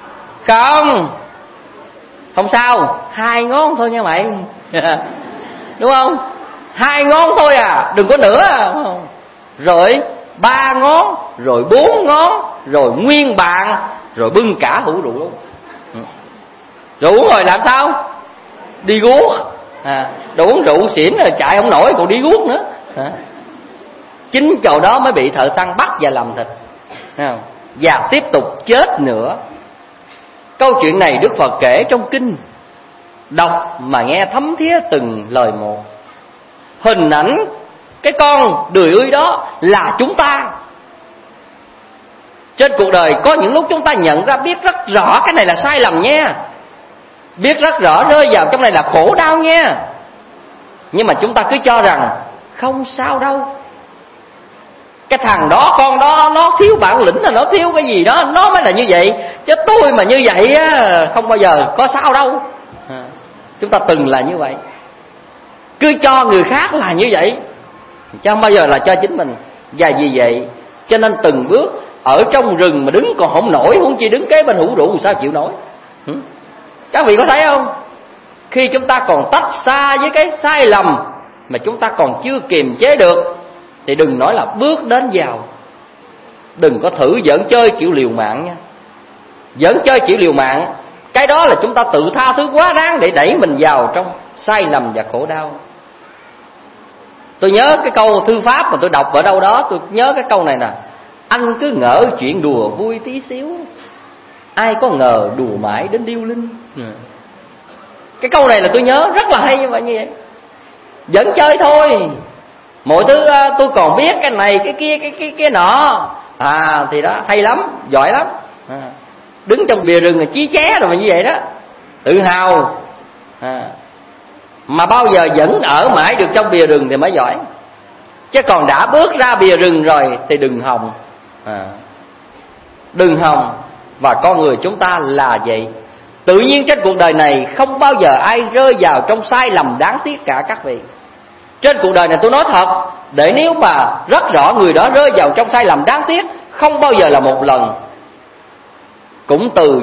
Speaker 3: Không sao, 2 ngón thôi nha mày. Đúng không? 2 ngón thôi đừng có nữa. Rồi 3 ngón, rồi 4 ngón, rồi nguyên bàn, rồi bưng cả hũ rượu luôn. Rồi uống rồi làm sao? Đi guốc. Đồ uống rượu xỉn rồi chạy không nổi còn đi guốc nữa. Chính chỗ đó mới bị thợ săn bắt và làm thịt, và tiếp tục chết nữa. Câu chuyện này Đức Phật kể trong kinh, đọc mà nghe thấm thía từng lời một. Hình ảnh cái con đười ươi đó là chúng ta. Trên cuộc đời có những lúc chúng ta nhận ra, biết rất rõ cái này là sai lầm nha, biết rất rõ rơi vào trong này là khổ đau nha, nhưng mà chúng ta cứ cho rằng không sao đâu, cái thằng đó, con đó nó thiếu bản lĩnh, là nó thiếu cái gì đó, nó mới là như vậy, chứ tôi mà như vậy á không bao giờ có sao đâu. Chúng ta từng là như vậy, cứ cho người khác là như vậy chứ không bao giờ là cho chính mình. Và vì vậy cho nên từng bước ở trong rừng mà đứng còn không nổi, huống chi đứng kế bên hũ rượu sao chịu nổi. Các vị có thấy không? Khi chúng ta còn tách xa với cái sai lầm mà chúng ta còn chưa kiềm chế được thì đừng nói là bước đến vào. Đừng có thử giỡn chơi kiểu liều mạng nha. Giỡn chơi kiểu liều mạng, cái đó là chúng ta tự tha thứ quá đáng để đẩy mình vào trong sai lầm và khổ đau. Tôi nhớ cái câu thư pháp mà tôi đọc ở đâu đó, tôi nhớ cái câu này nè: anh cứ ngỡ chuyện đùa vui tí xíu, ai có ngờ đùa mãi đến điêu linh. Cái câu này là tôi nhớ rất là hay như vậy. Giỡn chơi thôi, mọi thứ tôi còn biết cái này cái kia cái nọ, thì đó hay lắm, giỏi lắm. Đứng trong bìa rừng là chí ché rồi mà như vậy đó, tự hào. Mà bao giờ vẫn ở mãi được trong bìa rừng thì mới giỏi, chứ còn đã bước ra bìa rừng rồi thì đừng hòng. Đừng hòng. Và con người chúng ta là vậy. Tự nhiên trên cuộc đời này không bao giờ ai rơi vào trong sai lầm đáng tiếc cả các vị. Trên cuộc đời này tôi nói thật, để nếu mà rất rõ người đó rơi vào trong sai lầm đáng tiếc, không bao giờ là một lần, cũng từ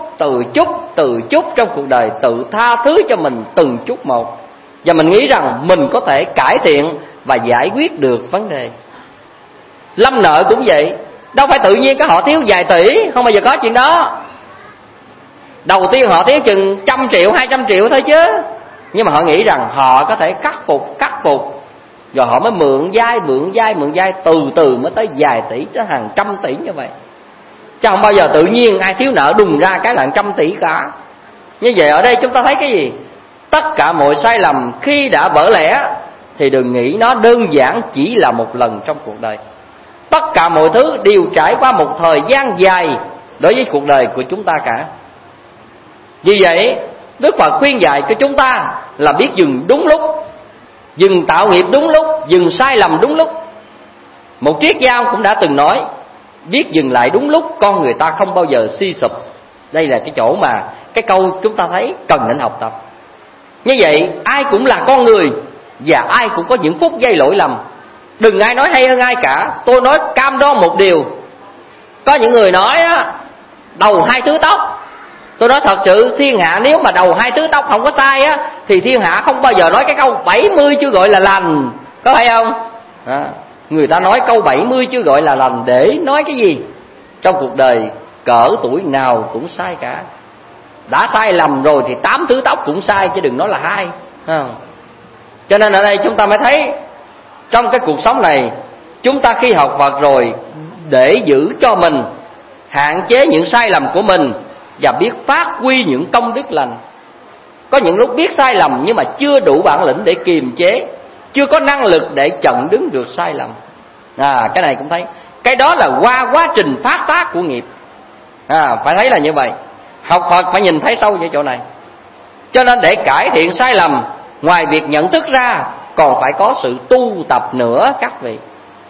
Speaker 3: chút trong cuộc đời tự tha thứ cho mình từng chút một. Và mình nghĩ rằng mình có thể cải thiện và giải quyết được vấn đề. Lâm nợ cũng vậy, đâu phải tự nhiên cái họ thiếu vài tỷ, không bao giờ có chuyện đó. Đầu tiên họ thiếu chừng 100 triệu, 200 triệu thôi chứ, nhưng mà họ nghĩ rằng họ có thể khắc phục, rồi họ mới mượn dai, từ từ mới tới vài tỷ, tới hàng trăm tỷ như vậy. Chứ không bao giờ tự nhiên ai thiếu nợ đùng ra cái là 100 tỷ cả. Như vậy ở đây chúng ta thấy cái gì? Tất cả mọi sai lầm khi đã vỡ lẽ thì đừng nghĩ nó đơn giản chỉ là một lần trong cuộc đời. Tất cả mọi thứ đều trải qua một thời gian dài đối với cuộc đời của chúng ta cả. Vì vậy Đức Phật khuyên dạy cho chúng ta là biết dừng đúng lúc, dừng tạo nghiệp đúng lúc, dừng sai lầm đúng lúc. Một triết gia cũng đã từng nói, biết dừng lại đúng lúc con người ta không bao giờ suy sụp. Đây là cái chỗ mà cái câu chúng ta thấy cần nên học tập. Như vậy ai cũng là con người, và ai cũng có những phút giây lỗi lầm. Đừng ai nói hay hơn ai cả. Tôi nói cam đoan một điều, có những người nói á, đầu hai thứ tóc. Tôi nói thật sự, thiên hạ nếu mà đầu hai thứ tóc không có sai á, thì thiên hạ không bao giờ nói cái câu 70 chưa gọi là lành. Có phải không? Người ta nói câu 70 chưa gọi là lành để nói cái gì? Trong cuộc đời cỡ tuổi nào cũng sai cả. Đã sai lầm rồi thì 8 thứ tóc cũng sai, chứ đừng nói là 2. Cho nên ở đây chúng ta mới thấy, trong cái cuộc sống này, chúng ta khi học Phật rồi, để giữ cho mình hạn chế những sai lầm của mình và biết phát huy những công đức lành. Có những lúc biết sai lầm nhưng mà chưa đủ bản lĩnh để kiềm chế, chưa có năng lực để chặn đứng được sai lầm. Cái này cũng thấy, cái đó là qua quá trình phát tác của nghiệp. Phải thấy là như vậy. Học Phật phải nhìn thấy sâu vào chỗ này. Cho nên để cải thiện sai lầm, ngoài việc nhận thức ra, còn phải có sự tu tập nữa các vị.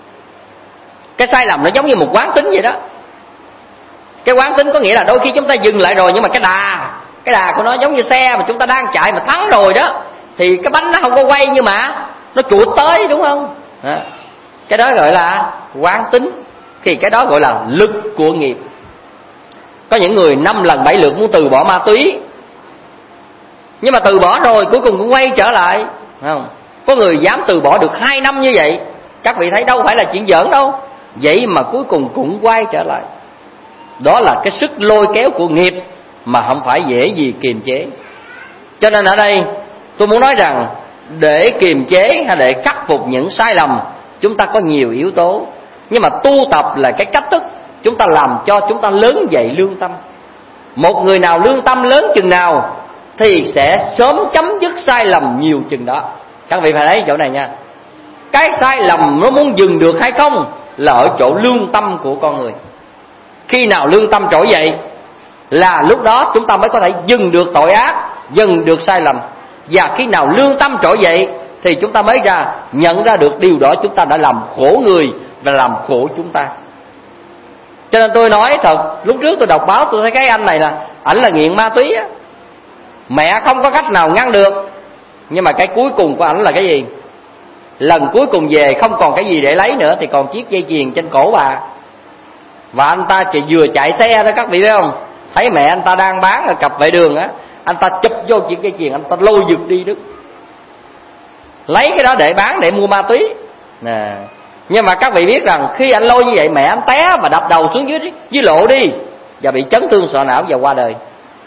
Speaker 3: Cái sai lầm nó giống như một quán tính vậy đó. Cái quán tính có nghĩa là đôi khi chúng ta dừng lại rồi, nhưng mà cái đà của nó giống như xe mà chúng ta đang chạy mà thắng rồi đó, thì cái bánh nó không có quay nhưng mà nó chuột tới, đúng không? Cái đó gọi là quán tính. Thì cái đó gọi là lực của nghiệp. Có những người 5 lần 7 lượt muốn từ bỏ ma túy, nhưng mà từ bỏ rồi cuối cùng cũng quay trở lại, không? Có người dám từ bỏ được 2 năm như vậy. Các vị thấy đâu phải là chuyện giỡn đâu. Vậy mà cuối cùng cũng quay trở lại. Đó là cái sức lôi kéo của nghiệp. mà không phải dễ gì kiềm chế. Cho nên ở đây tôi muốn nói rằng để kiềm chế hay để khắc phục những sai lầm, chúng ta có nhiều yếu tố. Nhưng mà tu tập là cái cách thức chúng ta làm cho chúng ta lớn dậy lương tâm. Một người nào lương tâm lớn chừng nào thì sẽ sớm chấm dứt sai lầm nhiều chừng đó. Các vị phải thấy chỗ này nha. Cái sai lầm nó muốn dừng được hay không là ở chỗ lương tâm của con người. Khi nào lương tâm trỗi dậy là lúc đó chúng ta mới có thể dừng được tội ác, dừng được sai lầm. Và khi nào lương tâm trỗi dậy thì chúng ta mới nhận ra được điều đó chúng ta đã làm khổ người và làm khổ chúng ta. Cho nên tôi nói thật, lúc trước tôi đọc báo tôi thấy cái anh này ảnh là nghiện ma túy á. Mẹ không có cách nào ngăn được. Nhưng mà cái cuối cùng của ảnh là cái gì? Lần cuối cùng về không còn cái gì để lấy nữa thì còn chiếc dây chuyền trên cổ bà. Và anh ta chỉ vừa chạy xe đó, các vị biết không? Thấy mẹ anh ta đang bán ở cặp vệ đường á, anh ta chụp vô chiếc dây chuyền, anh ta lôi giật đi đó. Lấy cái đó để bán, để mua ma túy nè. Nhưng mà các vị biết rằng khi anh lôi như vậy, mẹ anh té và đập đầu xuống dưới lộ đi và bị chấn thương sọ não và qua đời.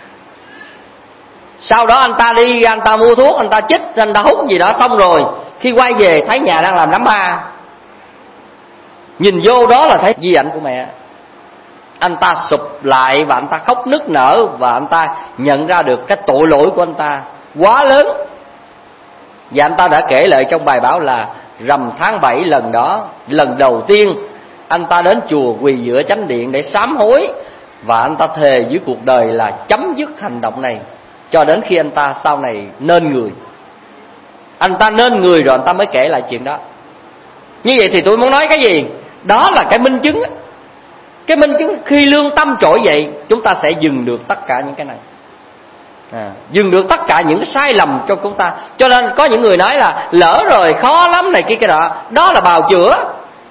Speaker 3: Sau đó anh ta đi, anh ta mua thuốc, anh ta chích, anh ta hút gì đó, xong rồi khi quay về thấy nhà đang làm đám ma. Nhìn vô đó là thấy di ảnh của mẹ. Anh ta sụp lại và anh ta khóc nức nở. Và anh ta nhận ra được cái tội lỗi của anh ta quá lớn. Và anh ta đã kể lại trong bài báo là rằm tháng 7 lần đó, lần đầu tiên anh ta đến chùa quỳ giữa chánh điện để sám hối. Và anh ta thề với cuộc đời là chấm dứt hành động này, cho đến khi anh ta sau này nên người. Anh ta nên người rồi anh ta mới kể lại chuyện đó. Như vậy thì tôi muốn nói cái gì? Đó là cái minh chứng. Cái minh chứng khi lương tâm trỗi dậy, chúng ta sẽ dừng được tất cả những cái này, dừng được tất cả những cái sai lầm cho chúng ta. Cho nên có những người nói là lỡ rồi khó lắm này kia cái đó. Đó là bào chữa.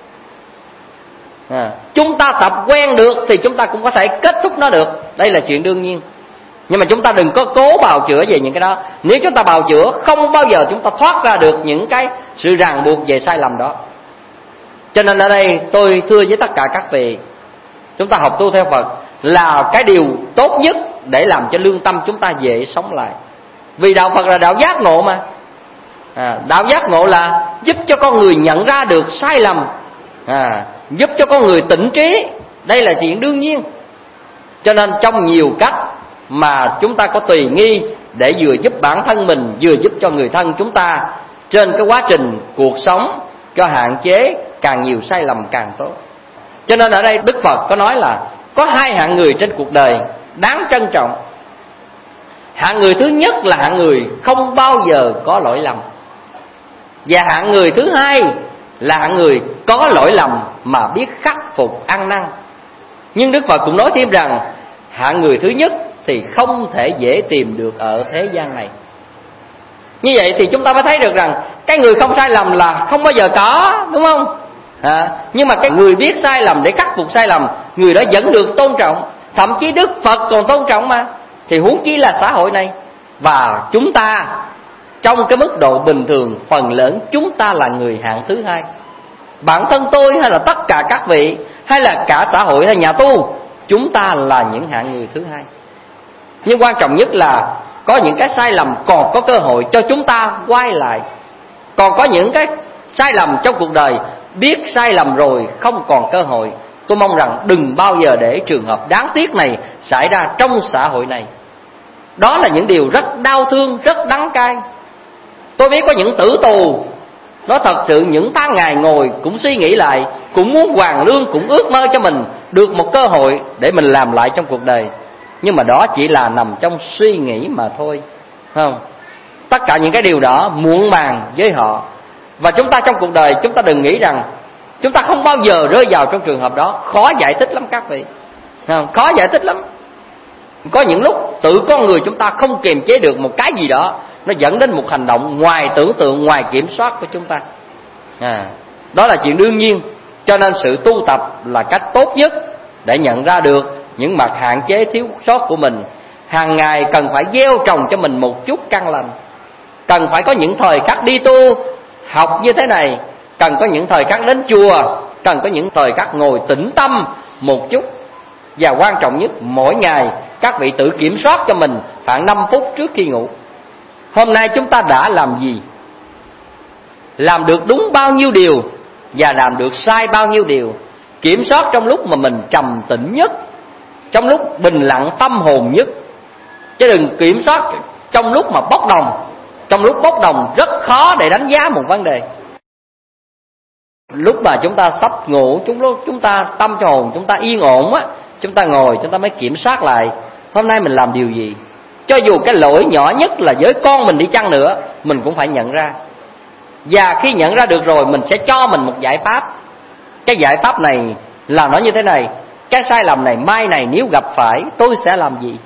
Speaker 3: Chúng ta tập quen được thì chúng ta cũng có thể kết thúc nó được. Đây là chuyện đương nhiên. Nhưng mà chúng ta đừng có cố bào chữa về những cái đó. Nếu chúng ta bào chữa, không bao giờ chúng ta thoát ra được những cái sự ràng buộc về sai lầm đó. Cho nên ở đây tôi thưa với tất cả các vị, chúng ta học tu theo Phật là cái điều tốt nhất để làm cho lương tâm chúng ta dễ sống lại. Vì đạo Phật là đạo giác ngộ mà. Đạo giác ngộ là giúp cho con người nhận ra được sai lầm, giúp cho con người tỉnh trí. Đây là chuyện đương nhiên. Cho nên trong nhiều cách mà chúng ta có tùy nghi để vừa giúp bản thân mình, vừa giúp cho người thân chúng ta trên cái quá trình cuộc sống, cho hạn chế càng nhiều sai lầm càng tốt. Cho nên ở đây Đức Phật có nói là có hai hạng người trên cuộc đời đáng trân trọng. Hạng người thứ nhất là hạng người không bao giờ có lỗi lầm. Và hạng người thứ hai là hạng người có lỗi lầm mà biết khắc phục ăn năn. Nhưng Đức Phật cũng nói thêm rằng hạng người thứ nhất thì không thể dễ tìm được ở thế gian này. Như vậy thì chúng ta mới thấy được rằng cái người không sai lầm là không bao giờ có, đúng không? Nhưng mà cái người biết sai lầm để khắc phục sai lầm, người đó vẫn được tôn trọng. Thậm chí Đức Phật còn tôn trọng mà, thì huống chi là xã hội này. Và chúng ta trong cái mức độ bình thường, phần lớn chúng ta là người hạng thứ hai. Bản thân tôi hay là tất cả các vị, hay là cả xã hội hay nhà tu, chúng ta là những hạng người thứ hai. Nhưng quan trọng nhất là có những cái sai lầm còn có cơ hội cho chúng ta quay lại. Còn có những cái sai lầm trong cuộc đời biết sai lầm rồi không còn cơ hội. Tôi mong rằng đừng bao giờ để trường hợp đáng tiếc này xảy ra trong xã hội này. Đó là những điều rất đau thương, rất đắng cay. Tôi biết có những tử tù, nó thật sự những tháng ngày ngồi cũng suy nghĩ lại, cũng muốn hoàn lương, cũng ước mơ cho mình được một cơ hội để mình làm lại trong cuộc đời. Nhưng mà đó chỉ là nằm trong suy nghĩ mà thôi, không? Tất cả những cái điều đó muộn màng với họ. Và chúng ta trong cuộc đời, chúng ta đừng nghĩ rằng chúng ta không bao giờ rơi vào trong trường hợp đó. Khó giải thích lắm các vị, không? Khó giải thích lắm. Có những lúc tự con người chúng ta không kiềm chế được một cái gì đó, nó dẫn đến một hành động ngoài tưởng tượng, ngoài kiểm soát của chúng ta. Đó là chuyện đương nhiên. Cho nên sự tu tập là cách tốt nhất để nhận ra được những mặt hạn chế thiếu sót của mình. Hàng ngày cần phải gieo trồng cho mình một chút căn lành. Cần phải có những thời khắc đi tu học như thế này, cần có những thời khắc đến chùa, cần có những thời khắc ngồi tĩnh tâm một chút. Và quan trọng nhất, mỗi ngày các vị tự kiểm soát cho mình khoảng 5 phút trước khi ngủ. Hôm nay chúng ta đã làm gì? Làm được đúng bao nhiêu điều và làm được sai bao nhiêu điều? Kiểm soát trong lúc mà mình trầm tĩnh nhất, trong lúc bình lặng tâm hồn nhất, chứ đừng kiểm soát trong lúc mà bốc đồng. Trong lúc bốc đồng rất khó để đánh giá một vấn đề. Lúc mà chúng ta sắp ngủ, chúng ta tâm cho hồn chúng ta yên ổn á, chúng ta ngồi, chúng ta mới kiểm soát lại hôm nay mình làm điều gì. Cho dù cái lỗi nhỏ nhất là với con mình đi chăng nữa, mình cũng phải nhận ra. Và khi nhận ra được rồi, mình sẽ cho mình một giải pháp. Cái giải pháp này là nó như thế này: cái sai lầm này mai này nếu gặp phải, tôi sẽ làm gì?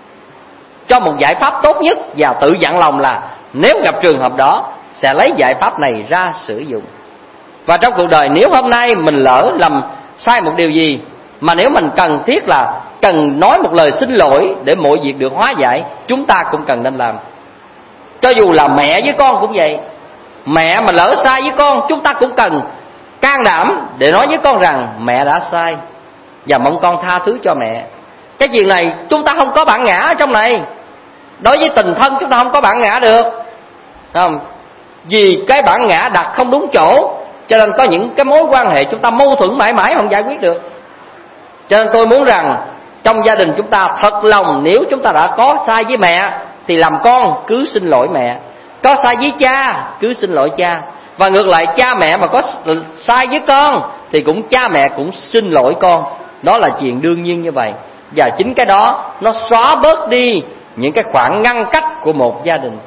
Speaker 3: Cho một giải pháp tốt nhất và tự dặn lòng là nếu gặp trường hợp đó sẽ lấy giải pháp này ra sử dụng. Và trong cuộc đời, nếu hôm nay mình lỡ làm sai một điều gì, mà nếu mình cần thiết là cần nói một lời xin lỗi để mọi việc được hóa giải, chúng ta cũng cần nên làm. Cho dù là mẹ với con cũng vậy. Mẹ mà lỡ sai với con, chúng ta cũng cần can đảm để nói với con rằng mẹ đã sai và mong con tha thứ cho mẹ. Cái chuyện này chúng ta không có bản ngã ở trong này. Đối với tình thân chúng ta không có bản ngã được, không? Vì cái bản ngã đặt không đúng chỗ, cho nên có những cái mối quan hệ chúng ta mâu thuẫn mãi mãi không giải quyết được. Cho nên tôi muốn rằng trong gia đình chúng ta thật lòng, nếu chúng ta đã có sai với mẹ thì làm con cứ xin lỗi mẹ, có sai với cha cứ xin lỗi cha. Và ngược lại, cha mẹ mà có sai với con thì cũng cha mẹ cũng xin lỗi con. Đó là chuyện đương nhiên như vậy. Và chính cái đó nó xóa bớt đi những cái khoảng ngăn cách của một gia đình.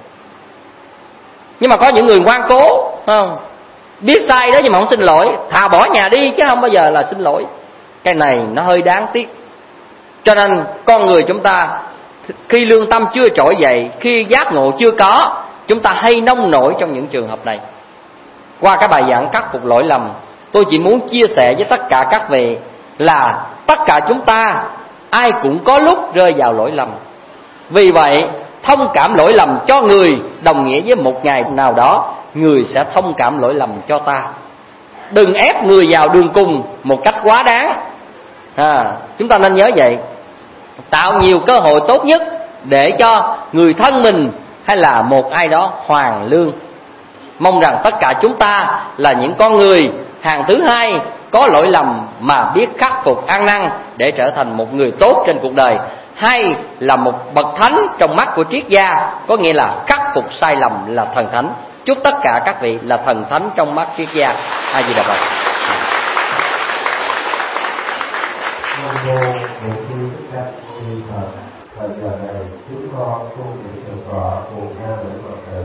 Speaker 3: Nhưng mà có những người ngoan cố, không biết sai đó nhưng mà không xin lỗi, thà bỏ nhà đi chứ không bao giờ là xin lỗi. Cái này nó hơi đáng tiếc. Cho nên con người chúng ta khi lương tâm chưa trỗi dậy, khi giác ngộ chưa có, chúng ta hay nông nổi trong những trường hợp này. Qua cái bài giảng khắc phục lỗi lầm, tôi chỉ muốn chia sẻ với tất cả các vị là tất cả chúng ta ai cũng có lúc rơi vào lỗi lầm. Vì vậy thông cảm lỗi lầm cho người đồng nghĩa với một ngày nào đó người sẽ thông cảm lỗi lầm cho ta. Đừng ép người vào đường cùng một cách quá đáng. Chúng ta nên nhớ vậy. Tạo nhiều cơ hội tốt nhất để cho người thân mình hay là một ai đó hoàn lương. Mong rằng tất cả chúng ta là những con người hàng thứ hai có lỗi lầm mà biết khắc phục ăn năn để trở thành một người tốt trên cuộc đời, hay là một bậc thánh trong mắt của triết gia, có nghĩa là khắc phục sai lầm là thần thánh. Chúc tất cả các vị là thần thánh trong mắt triết gia. A Di Đà Phật.
Speaker 4: Thời giờ này chúng con tu niệm Thượng Tọa cùng nhau để Phật